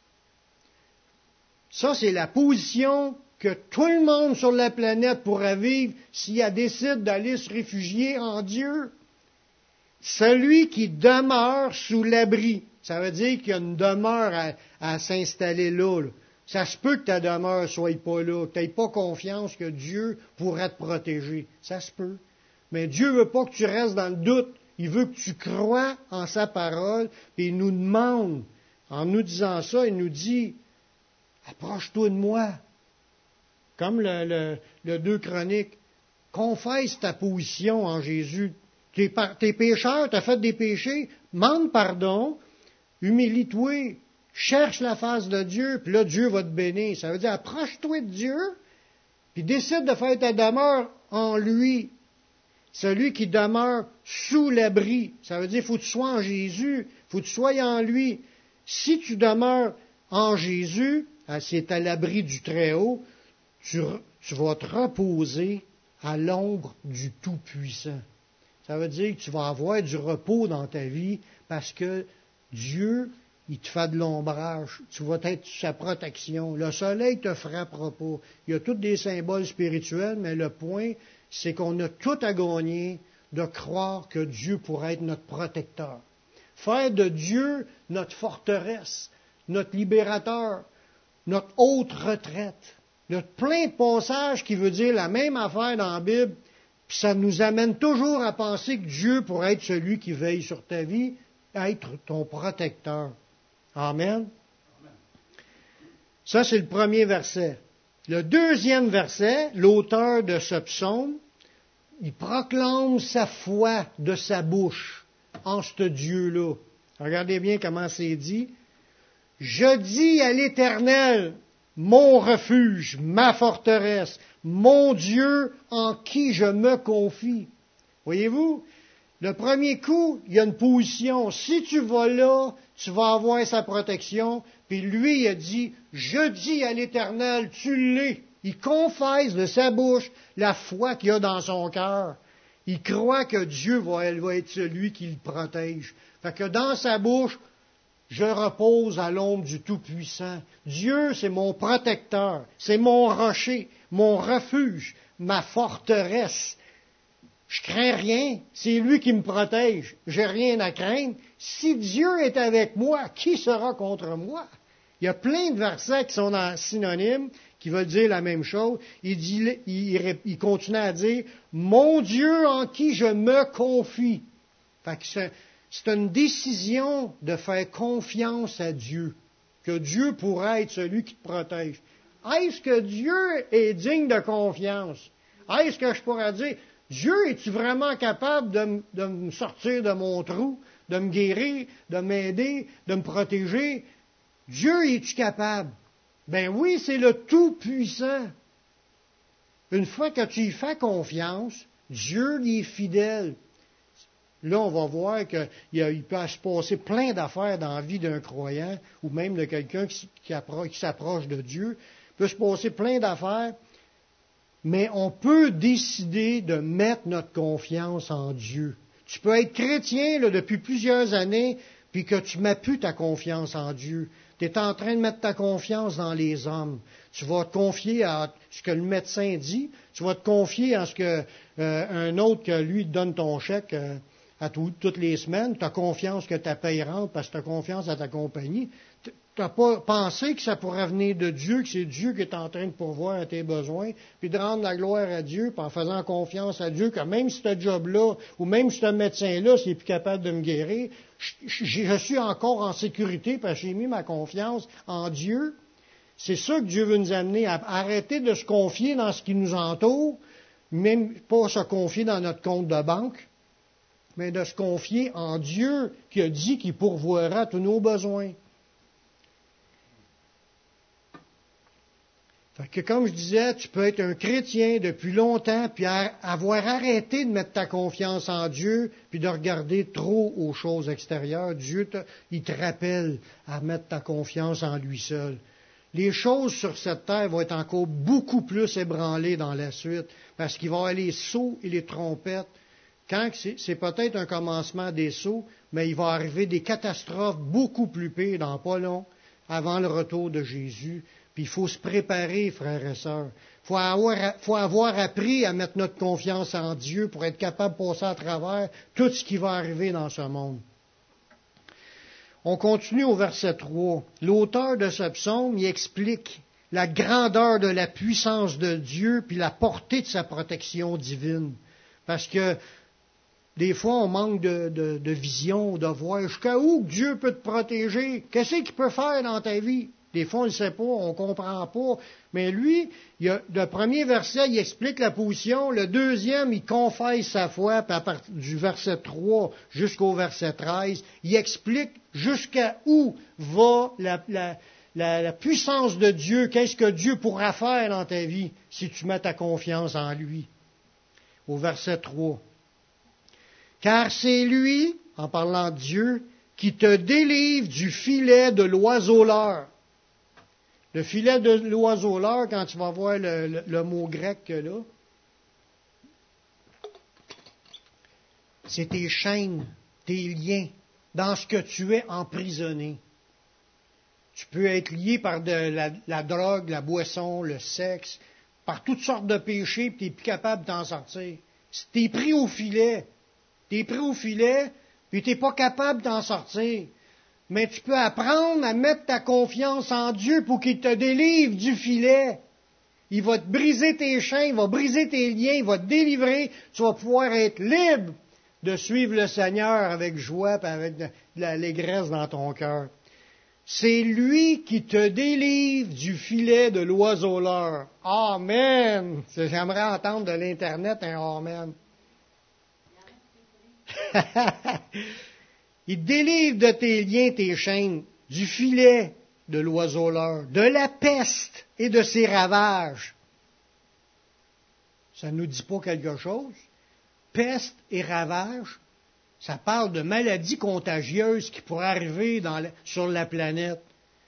Ça, c'est la position que tout le monde sur la planète pourra vivre s'il décide d'aller se réfugier en Dieu. Celui qui demeure sous l'abri, ça veut dire qu'il y a une demeure à, à s'installer là, là. Ça se peut que ta demeure ne soit pas là, que tu n'aies pas confiance que Dieu pourra te protéger. Ça se peut. Mais Dieu ne veut pas que tu restes dans le doute. Il veut que tu crois en sa parole, et il nous demande, en nous disant ça, il nous dit, approche-toi de moi. Comme le, le, le deux Chroniques, confesse ta position en Jésus. T'es, t'es pécheur, t'as fait des péchés, demande pardon, humilie-toi, cherche la face de Dieu, puis là, Dieu va te bénir. Ça veut dire, approche-toi de Dieu, puis décide de faire ta demeure en lui. Celui qui demeure sous l'abri. Ça veut dire, il faut que tu sois en Jésus, il faut que tu sois en lui. Si tu demeures en Jésus, c'est à l'abri du Très-Haut, tu, tu vas te reposer à l'ombre du Tout-Puissant. Ça veut dire que tu vas avoir du repos dans ta vie parce que Dieu, il te fait de l'ombrage. Tu vas être sous sa protection. Le soleil ne te frappera pas. Il y a tous des symboles spirituels, mais le point, c'est qu'on a tout à gagner de croire que Dieu pourrait être notre protecteur. Faire de Dieu notre forteresse, notre libérateur, notre haute retraite. Il y a plein de passages qui veulent dire la même affaire dans la Bible, puis ça nous amène toujours à penser que Dieu pourrait être celui qui veille sur ta vie, être ton protecteur. Amen. Ça, c'est le premier verset. Le deuxième verset, l'auteur de ce psaume, il proclame sa foi de sa bouche en ce Dieu-là. Regardez bien comment c'est dit. Je dis à l'Éternel, mon refuge, ma forteresse, mon Dieu en qui je me confie. Voyez-vous, le premier coup, il y a une position. Si tu vas là, tu vas avoir sa protection. Puis lui, il a dit, je dis à l'Éternel, tu l'es. Il confesse de sa bouche la foi qu'il a dans son cœur. Il croit que Dieu va, va être celui qui le protège. Fait que dans sa bouche, je repose à l'ombre du Tout-Puissant. Dieu, c'est mon protecteur, c'est mon rocher, mon refuge, ma forteresse. Je crains rien, c'est lui qui me protège. J'ai rien à craindre. Si Dieu est avec moi, qui sera contre moi? Il y a plein de versets qui sont en synonyme, qui veulent dire la même chose. Il, dit, il, il continue à dire, mon Dieu en qui je me confie. Fait que c'est, c'est une décision de faire confiance à Dieu, que Dieu pourra être celui qui te protège. Est-ce que Dieu est digne de confiance? Est-ce que je pourrais dire, Dieu, es-tu vraiment capable de, de me sortir de mon trou, de me guérir, de m'aider, de me protéger? Dieu, es-tu capable? Ben oui, c'est le Tout-Puissant. Une fois que tu y fais confiance, Dieu il est fidèle. Là, on va voir qu'il peut se passer plein d'affaires dans la vie d'un croyant, ou même de quelqu'un qui, qui, qui s'approche de Dieu. Il peut se passer plein d'affaires, mais on peut décider de mettre notre confiance en Dieu. Tu peux être chrétien là, depuis plusieurs années, puis que tu ne mets plus ta confiance en Dieu. Tu es en train de mettre ta confiance dans les hommes. Tu vas te confier à ce que le médecin dit. Tu vas te confier à ce que euh, un autre que lui te donne ton chèque euh, à tout, toutes les semaines. Tu as confiance que ta paye rentre parce que tu as confiance à ta compagnie. Tu n'as pas pensé que ça pourrait venir de Dieu, que c'est Dieu qui est en train de pourvoir à tes besoins, puis de rendre la gloire à Dieu, puis en faisant confiance à Dieu, que même si ce job-là, ou même si ce médecin-là, c'est plus capable de me guérir, je, je, je suis encore en sécurité parce que j'ai mis ma confiance en Dieu. C'est ça que Dieu veut nous amener, à arrêter de se confier dans ce qui nous entoure, même pas se confier dans notre compte de banque, mais de se confier en Dieu qui a dit qu'il pourvoira tous nos besoins. Fait que comme je disais, tu peux être un chrétien depuis longtemps, puis avoir arrêté de mettre ta confiance en Dieu, puis de regarder trop aux choses extérieures. Dieu, te, il te rappelle à mettre ta confiance en lui seul. Les choses sur cette terre vont être encore beaucoup plus ébranlées dans la suite, parce qu'il va y avoir les sauts et les trompettes. Quand c'est, c'est peut-être un commencement des sauts, mais il va arriver des catastrophes beaucoup plus pires dans pas long, avant le retour de Jésus. Puis il faut se préparer, frères et sœurs. Il faut avoir, faut avoir appris à mettre notre confiance en Dieu pour être capable de passer à travers tout ce qui va arriver dans ce monde. On continue au verset trois. L'auteur de ce psaume, il explique la grandeur de la puissance de Dieu puis la portée de sa protection divine. Parce que des fois, on manque de, de, de vision, de voir jusqu'à où Dieu peut te protéger. Qu'est-ce qu'il peut faire dans ta vie? Des fois, on ne le sait pas, on ne comprend pas. Mais lui, il a, le premier verset, il explique la position. Le deuxième, il confesse sa foi. Puis à partir du verset trois jusqu'au verset treize, il explique jusqu'à où va la, la, la, la puissance de Dieu. Qu'est-ce que Dieu pourra faire dans ta vie si tu mets ta confiance en lui. Au verset trois. Car c'est lui, en parlant de Dieu, qui te délivre du filet de l'oiseau-leurre. Le filet de l'oiseau-leurre, quand tu vas voir le, le, le mot grec là, c'est tes chaînes, tes liens, dans ce que tu es emprisonné. Tu peux être lié par de la, la drogue, la boisson, le sexe, par toutes sortes de péchés, puis tu n'es plus capable de t'en sortir. Tu es pris au filet. Tu es pris au filet, puis tu n'es pas capable de t'en sortir. Mais tu peux apprendre à mettre ta confiance en Dieu pour qu'il te délivre du filet. Il va te briser tes chaînes, il va briser tes liens, il va te délivrer. Tu vas pouvoir être libre de suivre le Seigneur avec joie et avec de l'allégresse dans ton cœur. C'est lui qui te délivre du filet de l'oiseleur. Amen! J'aimerais entendre de l'Internet un Amen. Il te délivre de tes liens, tes chaînes, du filet de l'oiseleur, de la peste et de ses ravages. Ça ne nous dit pas quelque chose? Peste et ravages, ça parle de maladies contagieuses qui pourraient arriver dans la, sur la planète.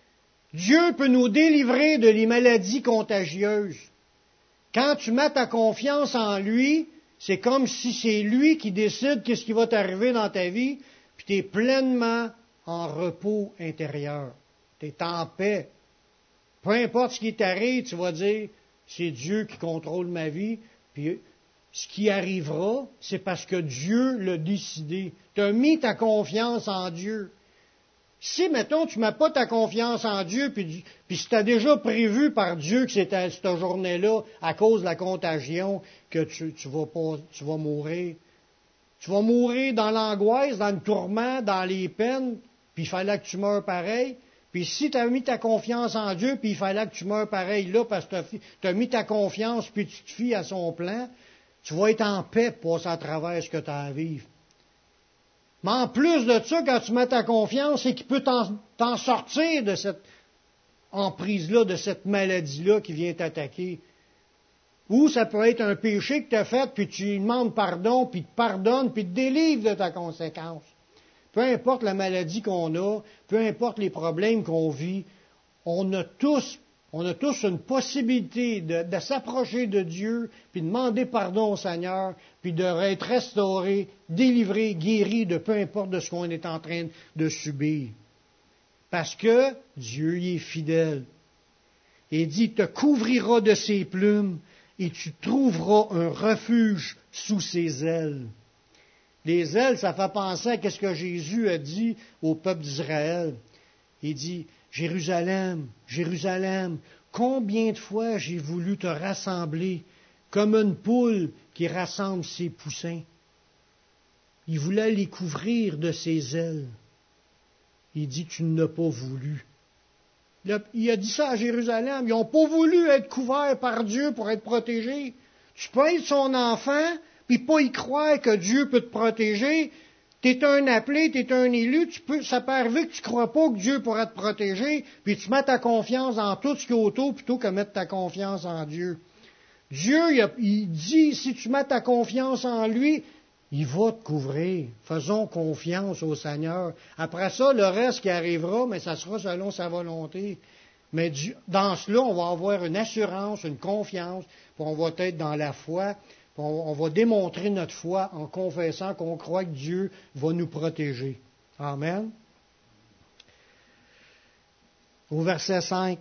Dieu peut nous délivrer de les maladies contagieuses. Quand tu mets ta confiance en lui, c'est comme si c'est lui qui décide qu'est-ce qui va t'arriver dans ta vie, puis tu es pleinement en repos intérieur. Tu es en paix. Peu importe ce qui t'arrive, tu vas dire, c'est Dieu qui contrôle ma vie, puis ce qui arrivera, c'est parce que Dieu l'a décidé. Tu as mis ta confiance en Dieu. Si, mettons, tu ne mets pas ta confiance en Dieu, puis, puis si tu as déjà prévu par Dieu que c'est cette journée-là, à cause de la contagion, que tu, tu, vas pas, tu vas mourir. Tu vas mourir dans l'angoisse, dans le tourment, dans les peines, puis il fallait que tu meurs pareil. Puis si tu as mis ta confiance en Dieu, puis il fallait que tu meurs pareil là, parce que tu as mis ta confiance, puis tu te fies à son plan, tu vas être en paix pour passer à travers ce que tu as à vivre. Mais en plus de ça, quand tu mets ta confiance, c'est qu'il peut t'en, t'en sortir de cette emprise-là, de cette maladie-là qui vient t'attaquer. Ou ça peut être un péché que tu as fait, puis tu lui demandes pardon, puis il te pardonne, puis il te délivre de ta conséquence. Peu importe la maladie qu'on a, peu importe les problèmes qu'on vit, on a tous, on a tous une possibilité de, de s'approcher de Dieu, puis de demander pardon au Seigneur, puis de être restauré, délivré, guéri de peu importe de ce qu'on est en train de subir. Parce que Dieu y est fidèle. Et il dit, te couvrira de ses plumes, et tu trouveras un refuge sous ses ailes. Les ailes, ça fait penser à ce que Jésus a dit au peuple d'Israël. Il dit, Jérusalem, Jérusalem, combien de fois j'ai voulu te rassembler comme une poule qui rassemble ses poussins. Il voulait les couvrir de ses ailes. Il dit, tu ne l'as pas voulu. Il a dit ça à Jérusalem. Ils n'ont pas voulu être couverts par Dieu pour être protégés. Tu peux être son enfant, puis pas y croire que Dieu peut te protéger. Tu es un appelé, tu es un élu, tu peux, ça peut arriver que tu ne crois pas que Dieu pourra te protéger, puis tu mets ta confiance dans tout ce qui est autour plutôt que mettre ta confiance en Dieu. Dieu, il, a, il dit, si tu mets ta confiance en lui, il va te couvrir. Faisons confiance au Seigneur. Après ça, le reste qui arrivera, mais ça sera selon sa volonté. Mais Dieu, dans cela, on va avoir une assurance, une confiance, puis on va être dans la foi. On va démontrer notre foi en confessant qu'on croit que Dieu va nous protéger. Amen. Au verset cinq.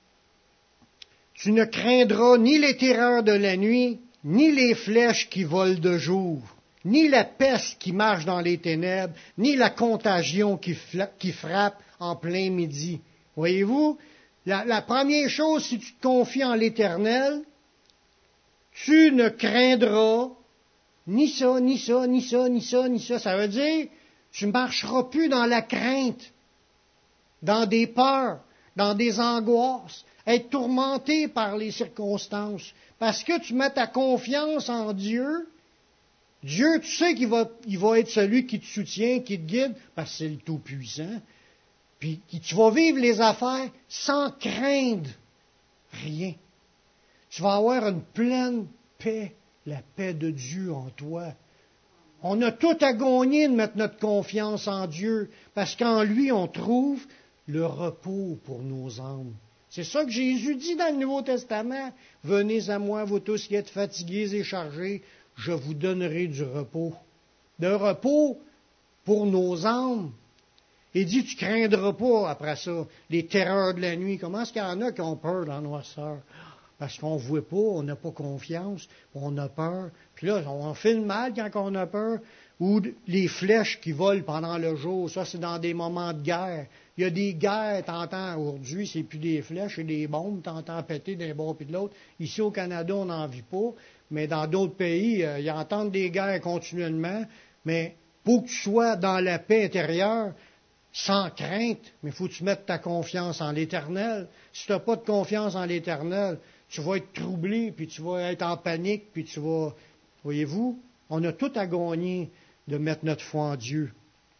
Tu ne craindras ni les terreurs de la nuit, ni les flèches qui volent de jour, ni la peste qui marche dans les ténèbres, ni la contagion qui, fla- qui frappe en plein midi. Voyez-vous, la, la première chose, si tu te confies en l'Éternel, tu ne craindras ni ça, ni ça, ni ça, ni ça, ni ça. Ça veut dire, tu ne marcheras plus dans la crainte, dans des peurs, dans des angoisses, être tourmenté par les circonstances. Parce que tu mets ta confiance en Dieu, Dieu, tu sais qu'il va, il va être celui qui te soutient, qui te guide, parce que c'est le Tout-Puissant. Puis tu vas vivre les affaires sans craindre rien. Tu vas avoir une pleine paix, la paix de Dieu en toi. On a tout à gagner de mettre notre confiance en Dieu, parce qu'en lui, on trouve le repos pour nos âmes. C'est ça que Jésus dit dans le Nouveau Testament. « Venez à moi, vous tous qui êtes fatigués et chargés, je vous donnerai du repos. » De repos pour nos âmes. Il dit, tu ne craindras pas après ça les terreurs de la nuit. Comment est-ce qu'il y en a qui ont peur dans la noirceur? Parce qu'on ne voit pas, on n'a pas confiance, on a peur. Puis là, on fait le mal quand on a peur. Ou les flèches qui volent pendant le jour, ça c'est dans des moments de guerre. Il y a des guerres, t'entends, aujourd'hui, c'est plus des flèches, c'est des bombes, t'entends péter d'un bord puis de l'autre. Ici au Canada, on n'en vit pas, mais dans d'autres pays, euh, ils entendent des guerres continuellement. Mais pour que tu sois dans la paix intérieure, sans crainte, mais il faut que tu mettes ta confiance en l'Éternel. Si tu n'as pas de confiance en l'Éternel, tu vas être troublé, puis tu vas être en panique, puis tu vas... Voyez-vous, on a tout à gagner de mettre notre foi en Dieu.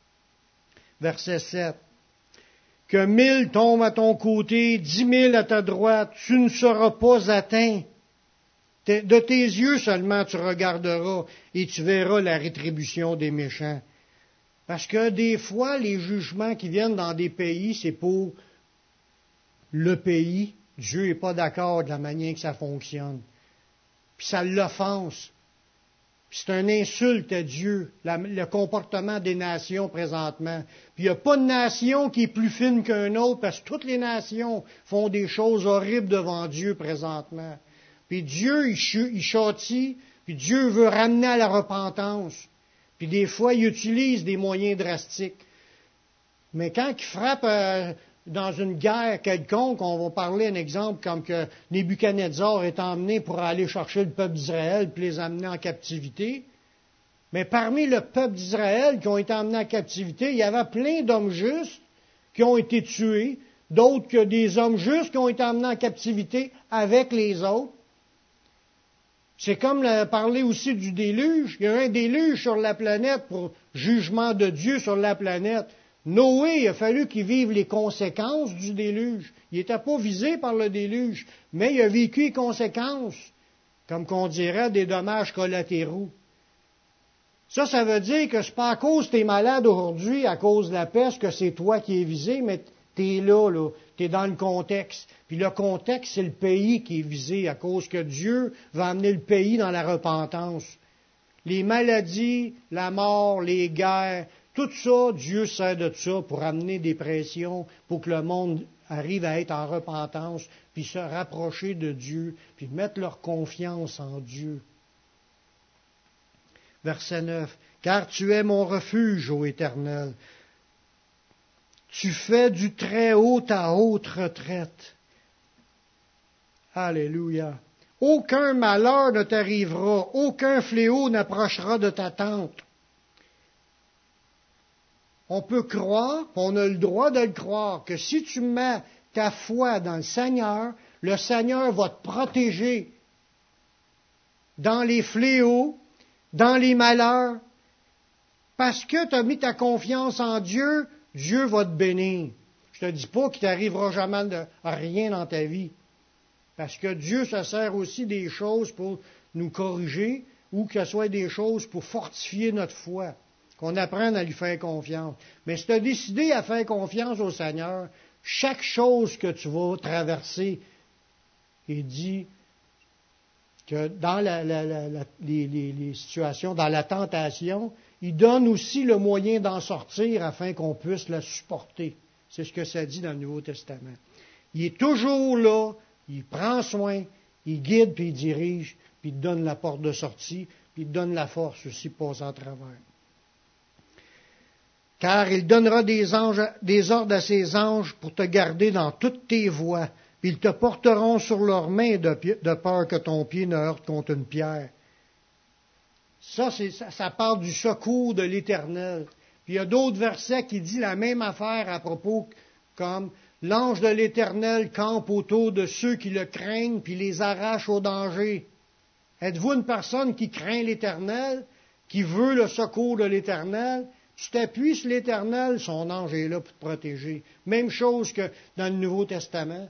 Verset sept. Que mille tombent à ton côté, dix mille à ta droite, tu ne seras pas atteint. De tes yeux seulement tu regarderas et tu verras la rétribution des méchants. Parce que des fois, les jugements qui viennent dans des pays, c'est pour le pays. Dieu n'est pas d'accord de la manière que ça fonctionne. Puis ça l'offense. Puis c'est une insulte à Dieu, la, le comportement des nations présentement. Puis il n'y a pas de nation qui est plus fine qu'un autre, parce que toutes les nations font des choses horribles devant Dieu présentement. Puis Dieu, il, ch- il châtie, puis Dieu veut ramener à la repentance. Puis des fois, il utilise des moyens drastiques. Mais quand il frappe euh, dans une guerre quelconque, on va parler un exemple comme que Nebuchadnezzar est emmené pour aller chercher le peuple d'Israël puis les amener en captivité. Mais parmi le peuple d'Israël qui ont été emmenés en captivité, il y avait plein d'hommes justes qui ont été tués, d'autres que des hommes justes qui ont été emmenés en captivité avec les autres. C'est comme le, parler aussi du déluge. Il y a un déluge sur la planète pour jugement de Dieu sur la planète. Noé, il a fallu qu'il vive les conséquences du déluge. Il n'était pas visé par le déluge, mais il a vécu les conséquences, comme qu'on dirait des dommages collatéraux. Ça, ça veut dire que c'est pas à cause que tu es malade aujourd'hui, à cause de la peste, que c'est toi qui es visé, mais tu es là, là. Tu es dans le contexte. Puis le contexte, c'est le pays qui est visé, à cause que Dieu va amener le pays dans la repentance. Les maladies, la mort, les guerres, tout ça, Dieu sert de ça pour amener des pressions, pour que le monde arrive à être en repentance, puis se rapprocher de Dieu, puis mettre leur confiance en Dieu. Verset neuf. Car tu es mon refuge, ô Éternel. Tu fais du très haut ta haute retraite. Alléluia. Aucun malheur ne t'arrivera, aucun fléau n'approchera de ta tente. On peut croire, on a le droit de le croire, que si tu mets ta foi dans le Seigneur, le Seigneur va te protéger dans les fléaux, dans les malheurs. Parce que tu as mis ta confiance en Dieu, Dieu va te bénir. Je ne te dis pas qu'il t'arrivera jamais de rien dans ta vie. Parce que Dieu se sert aussi des choses pour nous corriger ou que ce soit des choses pour fortifier notre foi. Qu'on apprenne à lui faire confiance. Mais si tu as décidé à faire confiance au Seigneur, chaque chose que tu vas traverser, il dit que dans la, la, la, la, les, les, les situations, dans la tentation, il donne aussi le moyen d'en sortir afin qu'on puisse la supporter. C'est ce que ça dit dans le Nouveau Testament. Il est toujours là, il prend soin, il guide puis il dirige, puis il donne la porte de sortie, puis il donne la force aussi pour passer à travers. Car il donnera des, anges, des ordres à ses anges pour te garder dans toutes tes voies. Puis ils te porteront sur leurs mains de, de peur que ton pied ne heurte contre une pierre. Ça, c'est, ça, ça parle du secours de l'Éternel. Puis il y a d'autres versets qui disent la même affaire à propos comme l'ange de l'Éternel campe autour de ceux qui le craignent puis les arrache au danger. Êtes-vous une personne qui craint l'Éternel, qui veut le secours de l'Éternel? Tu t'appuies sur l'Éternel, son ange est là pour te protéger. Même chose que dans le Nouveau Testament.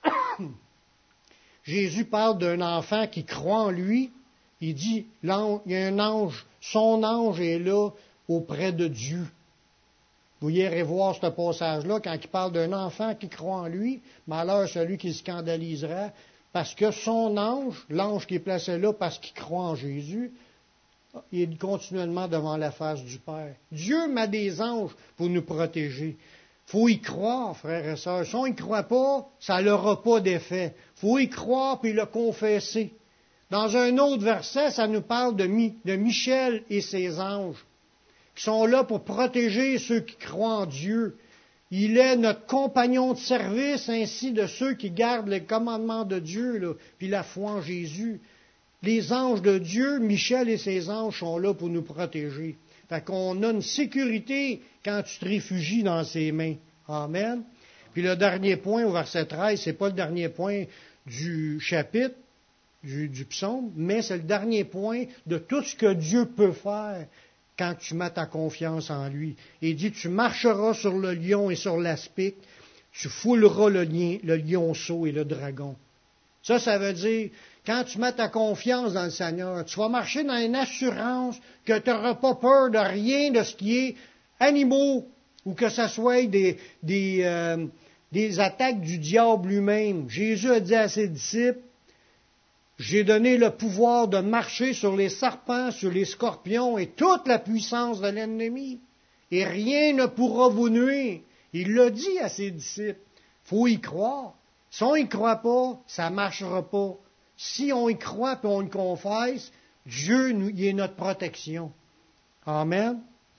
Jésus parle d'un enfant qui croit en lui. Il dit, il y a un ange, son ange est là auprès de Dieu. Vous irez voir ce passage-là quand il parle d'un enfant qui croit en lui. Malheur celui qui scandalisera, parce que son ange, l'ange qui est placé là parce qu'il croit en Jésus, il est continuellement devant la face du Père. Dieu met des anges pour nous protéger. Il faut y croire, frères et sœurs. Si on n'y croit pas, ça n'aura pas d'effet. Il faut y croire puis le confesser. Dans un autre verset, ça nous parle de, Mi- de Michel et ses anges, qui sont là pour protéger ceux qui croient en Dieu. Il est notre compagnon de service, ainsi de ceux qui gardent les commandements de Dieu, là, puis la foi en Jésus. Les anges de Dieu, Michel et ses anges sont là pour nous protéger. Fait qu'on a une sécurité quand tu te réfugies dans ses mains. Amen. Puis le dernier point au verset treize, c'est pas le dernier point du chapitre, du, du psaume, mais c'est le dernier point de tout ce que Dieu peut faire quand tu mets ta confiance en lui. Il dit, tu marcheras sur le lion et sur l'aspic, tu fouleras le, lien, le lionceau et le dragon. Ça, ça veut dire, quand tu mets ta confiance dans le Seigneur, tu vas marcher dans une assurance que tu n'auras pas peur de rien de ce qui est animaux ou que ce soit des, des, euh, des attaques du diable lui-même. Jésus a dit à ses disciples, j'ai donné le pouvoir de marcher sur les serpents, sur les scorpions et toute la puissance de l'ennemi. Et rien ne pourra vous nuire. Il l'a dit à ses disciples. Il faut y croire. Si on n'y croit pas, ça ne marchera pas. Si on y croit et on le confesse, Dieu nous, il est notre protection. Amen.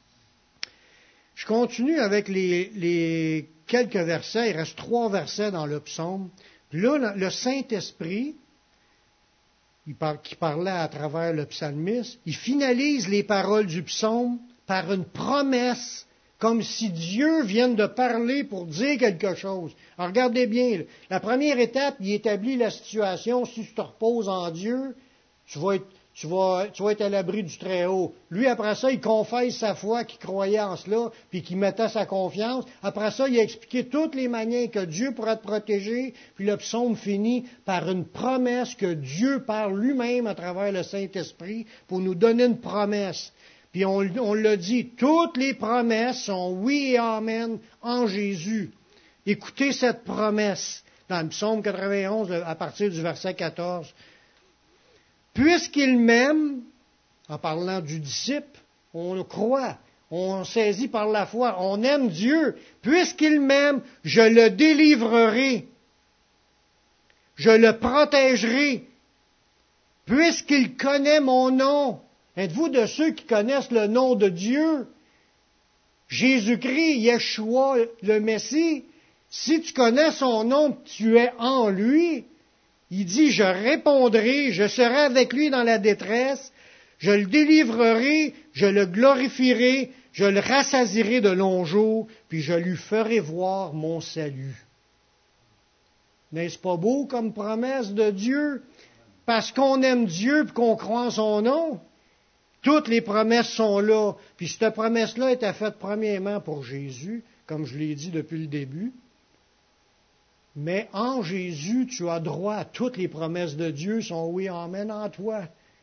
Je continue avec les, les quelques versets. Il reste trois versets dans le psaume. Là, le Saint-Esprit, qui parlait à travers le psalmiste, il finalise les paroles du psaume par une promesse, comme si Dieu vienne de parler pour dire quelque chose. Alors regardez bien, la première étape, il établit la situation, si tu te reposes en Dieu, tu vas être, tu vas, tu vas être à l'abri du Très-Haut. Lui, après ça, il confesse sa foi, qu'il croyait en cela, puis qu'il mettait sa confiance. Après ça, il a expliqué toutes les manières que Dieu pourrait te protéger, puis le psaume finit par une promesse que Dieu parle lui-même à travers le Saint-Esprit pour nous donner une promesse. Puis on, on l'a dit, toutes les promesses sont oui et amen en Jésus. Écoutez cette promesse dans le psaume quatre-vingt-onze à partir du verset quatorze. Puisqu'il m'aime, en parlant du disciple, on croit, on saisit par la foi, on aime Dieu. Puisqu'il m'aime, je le délivrerai, je le protégerai, puisqu'il connaît mon nom. Êtes-vous de ceux qui connaissent le nom de Dieu? Jésus-Christ, Yeshua, le Messie, si tu connais son nom, tu es en lui. Il dit, je répondrai, je serai avec lui dans la détresse, je le délivrerai, je le glorifierai, je le rassasierai de longs jours, puis je lui ferai voir mon salut. N'est-ce pas beau comme promesse de Dieu? Parce qu'on aime Dieu et qu'on croit en son nom. Toutes les promesses sont là. Puis cette promesse-là était faite premièrement pour Jésus, comme je l'ai dit depuis le début. Mais en Jésus, tu as droit à toutes les promesses de Dieu, sont oui, amen en toi.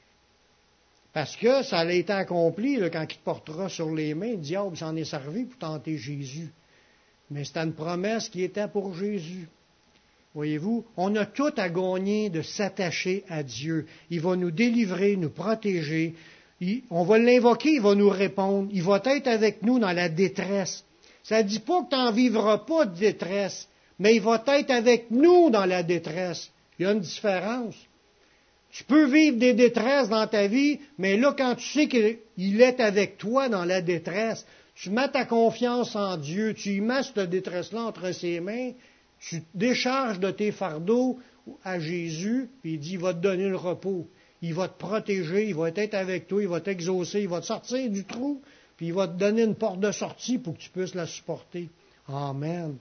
Parce que ça a été accompli là, quand il te portera sur les mains, le diable s'en est servi pour tenter Jésus. Mais c'était une promesse qui était pour Jésus. Voyez-vous, on a tout à gagner de s'attacher à Dieu. Il va nous délivrer, nous protéger. Il, on va l'invoquer, il va nous répondre. Il va être avec nous dans la détresse. Ça ne dit pas que tu n'en vivras pas de détresse. Mais il va être avec nous dans la détresse. Il y a une différence. Tu peux vivre des détresses dans ta vie, mais là, quand tu sais qu'il est avec toi dans la détresse, tu mets ta confiance en Dieu, tu y mets cette détresse-là entre ses mains, tu décharges de tes fardeaux à Jésus, puis il dit, il va te donner le repos. Il va te protéger, il va être avec toi, il va t'exaucer, il va te sortir du trou, puis il va te donner une porte de sortie pour que tu puisses la supporter. Amen.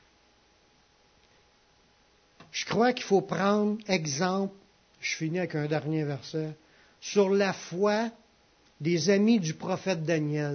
Je crois qu'il faut prendre exemple, je finis avec un dernier verset, sur la foi des amis du prophète Daniel.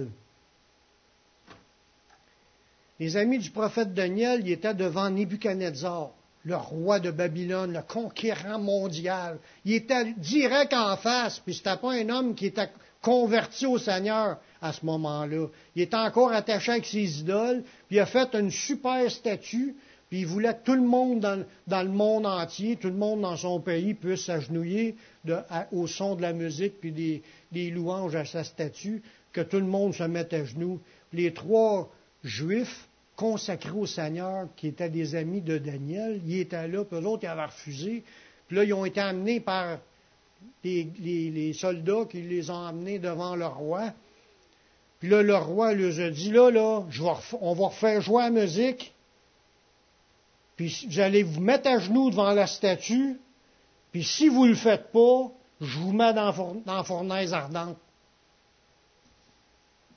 Les amis du prophète Daniel, ils étaient devant Nebuchadnezzar, le roi de Babylone, le conquérant mondial. Il était direct en face, puis c'était pas un homme qui était converti au Seigneur à ce moment-là. Il était encore attaché avec ses idoles, puis il a fait une super statue. Puis il voulait que tout le monde dans, dans le monde entier, tout le monde dans son pays puisse s'agenouiller de, à, au son de la musique puis des, des louanges à sa statue, que tout le monde se mette à genoux. Puis les trois Juifs consacrés au Seigneur, qui étaient des amis de Daniel, ils étaient là, puis eux autres, ils avaient refusé. Puis là, ils ont été amenés par les, les, les soldats qui les ont amenés devant le roi. Puis là, le roi leur a dit, là, là, je vais ref- on va refaire jouer la musique. Puis vous allez vous mettre à genoux devant la statue, puis si vous ne le faites pas, je vous mets dans, dans la fournaise ardente.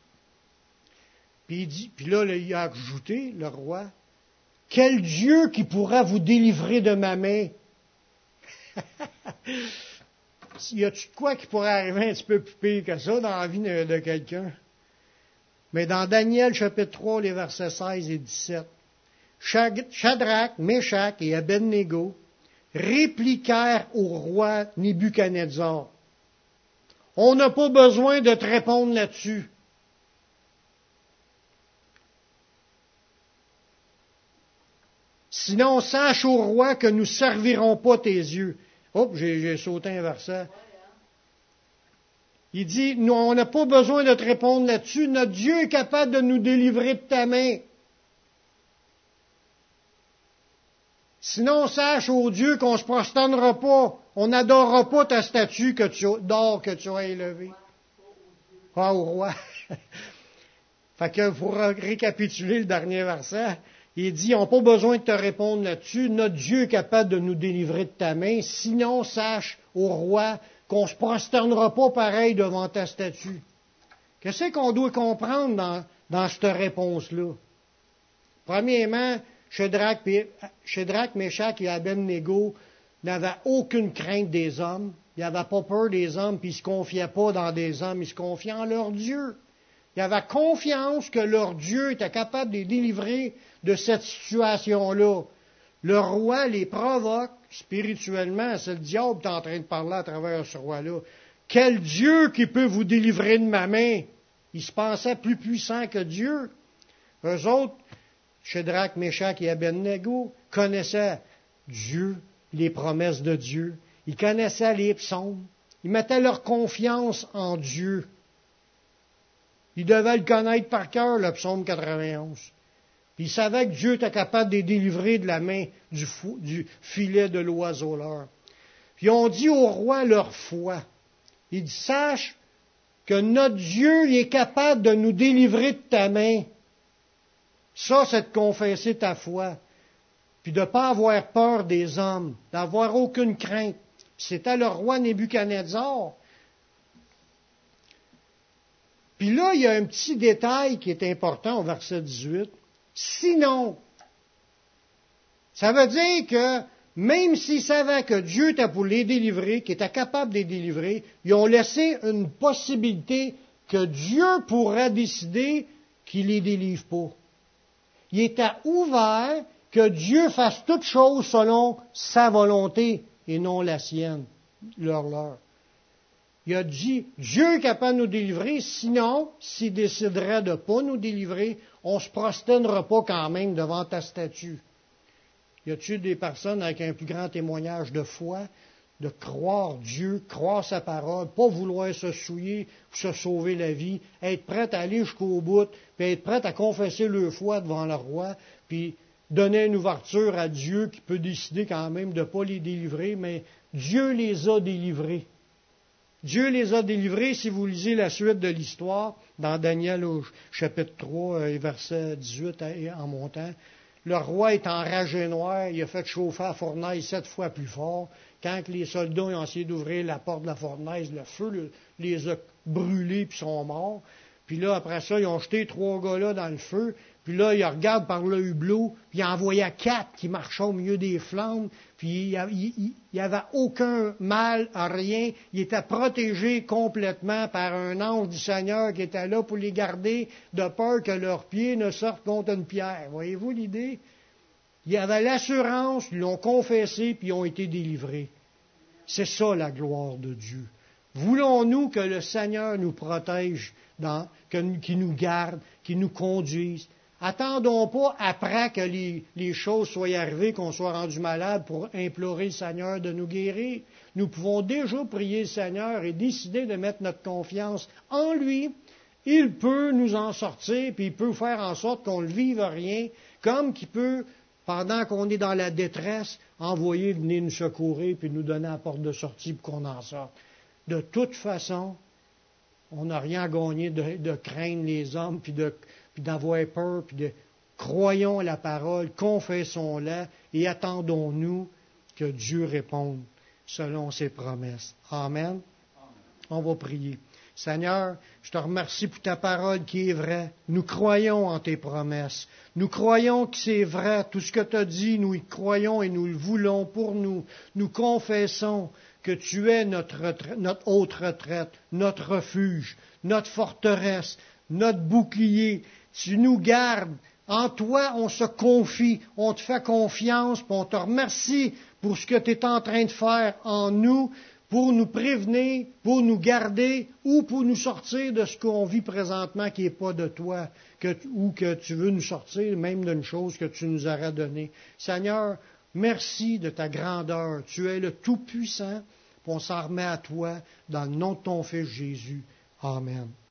Puis il dit, puis là, là, il a ajouté, le roi, quel Dieu qui pourra vous délivrer de ma main? Y a-tu de quoi qui pourrait arriver un petit peu plus pire que ça dans la vie de, de quelqu'un? Mais dans Daniel chapitre trois, les versets seize et dix-sept, Shadrach, Meshach et Abednego répliquèrent au roi Nebuchadnezzar. On n'a pas besoin de te répondre là-dessus. Sinon, sache au roi que nous ne servirons pas tes yeux. Hop, j'ai, j'ai sauté un verset. Il dit, nous, on n'a pas besoin de te répondre là-dessus. Notre Dieu est capable de nous délivrer de ta main. Sinon, sache au Dieu qu'on ne se prosternera pas. On n'adorera pas ta statue que tu, d'or que tu as élevée. Ah, au roi. Fait que pour récapituler le dernier verset, il dit, on n'a pas besoin de te répondre là-dessus. Notre Dieu est capable de nous délivrer de ta main. Sinon, sache au roi qu'on ne se prosternera pas pareil devant ta statue. Qu'est-ce qu'on doit comprendre dans, dans cette réponse-là? Premièrement, Shadrach, Shadrach, Meshach et Abednego n'avaient aucune crainte des hommes. Ils n'avaient pas peur des hommes, puis ils ne se confiaient pas dans des hommes, ils se confiaient en leur Dieu. Ils avaient confiance que leur Dieu était capable de les délivrer de cette situation-là. Le roi les provoque spirituellement. C'est le diable qui est en train de parler à travers ce roi-là. Quel Dieu qui peut vous délivrer de ma main? Ils se pensaient plus puissants que Dieu. Eux autres, Shadrach, Meshach et Abednego, connaissaient Dieu, les promesses de Dieu. Ils connaissaient les psaumes. Ils mettaient leur confiance en Dieu. Ils devaient le connaître par cœur, le psaume quatre-vingt-onze. Puis ils savaient que Dieu était capable de les délivrer de la main du, fou, du filet de l'oiseau leur. Puis ils ont dit au roi leur foi. Il dit, sache que notre Dieu il est capable de nous délivrer de ta main. Ça, c'est de confesser ta foi. Puis de ne pas avoir peur des hommes, d'avoir aucune crainte. Puis c'était le roi Nebuchadnezzar. Puis là, il y a un petit détail qui est important au verset dix-huit. Sinon, ça veut dire que même s'ils savaient que Dieu était pour les délivrer, qu'il était capable de les délivrer, ils ont laissé une possibilité que Dieu pourrait décider qu'il ne les délivre pas. Il était ouvert que Dieu fasse toutes choses selon sa volonté et non la sienne, leur leur. Il a dit, Dieu est capable de nous délivrer, sinon, s'il déciderait de ne pas nous délivrer, on ne se prosternera pas quand même devant ta statue. Y a-t-il des personnes avec un plus grand témoignage de foi, de croire Dieu, croire sa parole, pas vouloir se souiller ou se sauver la vie, être prête à aller jusqu'au bout, puis être prête à confesser leur foi devant le roi, puis donner une ouverture à Dieu qui peut décider quand même de ne pas les délivrer, mais Dieu les a délivrés. Dieu les a délivrés, si vous lisez la suite de l'histoire, dans Daniel au chapitre trois, verset dix-huit en montant. Le roi est enragé noir, il a fait chauffer la fournaise sept fois plus fort. Quand les soldats ont essayé d'ouvrir la porte de la fournaise, le feu les a brûlés puis sont morts. Puis là, après ça, ils ont jeté trois gars-là dans le feu. Puis là, ils regardent par le hublot, puis ils envoyaient quatre qui marchaient au milieu des flammes. Puis il n'y avait aucun mal à rien. Ils étaient protégés complètement par un ange du Seigneur qui était là pour les garder de peur que leurs pieds ne sortent contre une pierre. Voyez-vous l'idée? Ils avaient l'assurance, ils l'ont confessé, puis ils ont été délivrés. C'est ça la gloire de Dieu. Voulons-nous que le Seigneur nous protège, dans, que, qu'il nous garde, qu'il nous conduise? Attendons pas après que les, les choses soient arrivées, qu'on soit rendu malade pour implorer le Seigneur de nous guérir. Nous pouvons déjà prier le Seigneur et décider de mettre notre confiance en lui. Il peut nous en sortir, puis il peut faire en sorte qu'on ne vive rien, comme qu'il peut, pendant qu'on est dans la détresse, envoyer venir nous secourir, puis nous donner la porte de sortie pour qu'on en sorte. De toute façon, on n'a rien à gagner de, de craindre les hommes, puis, de, puis d'avoir peur, puis de croyons la parole, confessons-la, et attendons-nous que Dieu réponde selon ses promesses. Amen. Amen. On va prier. Seigneur, je te remercie pour ta parole qui est vraie. Nous croyons en tes promesses. Nous croyons que c'est vrai. Tout ce que tu as dit, nous y croyons et nous le voulons pour nous. Nous confessons que tu es notre, retraite, notre haute retraite, notre refuge, notre forteresse, notre bouclier. Tu nous gardes. En toi, on se confie, on te fait confiance, puis on te remercie pour ce que tu es en train de faire en nous, pour nous prévenir, pour nous garder ou pour nous sortir de ce qu'on vit présentement qui n'est pas de toi, que, ou que tu veux nous sortir même d'une chose que tu nous auras donnée. Seigneur, merci de ta grandeur. Tu es le Tout-Puissant, puis on s'en remet à toi dans le nom de ton Fils Jésus. Amen.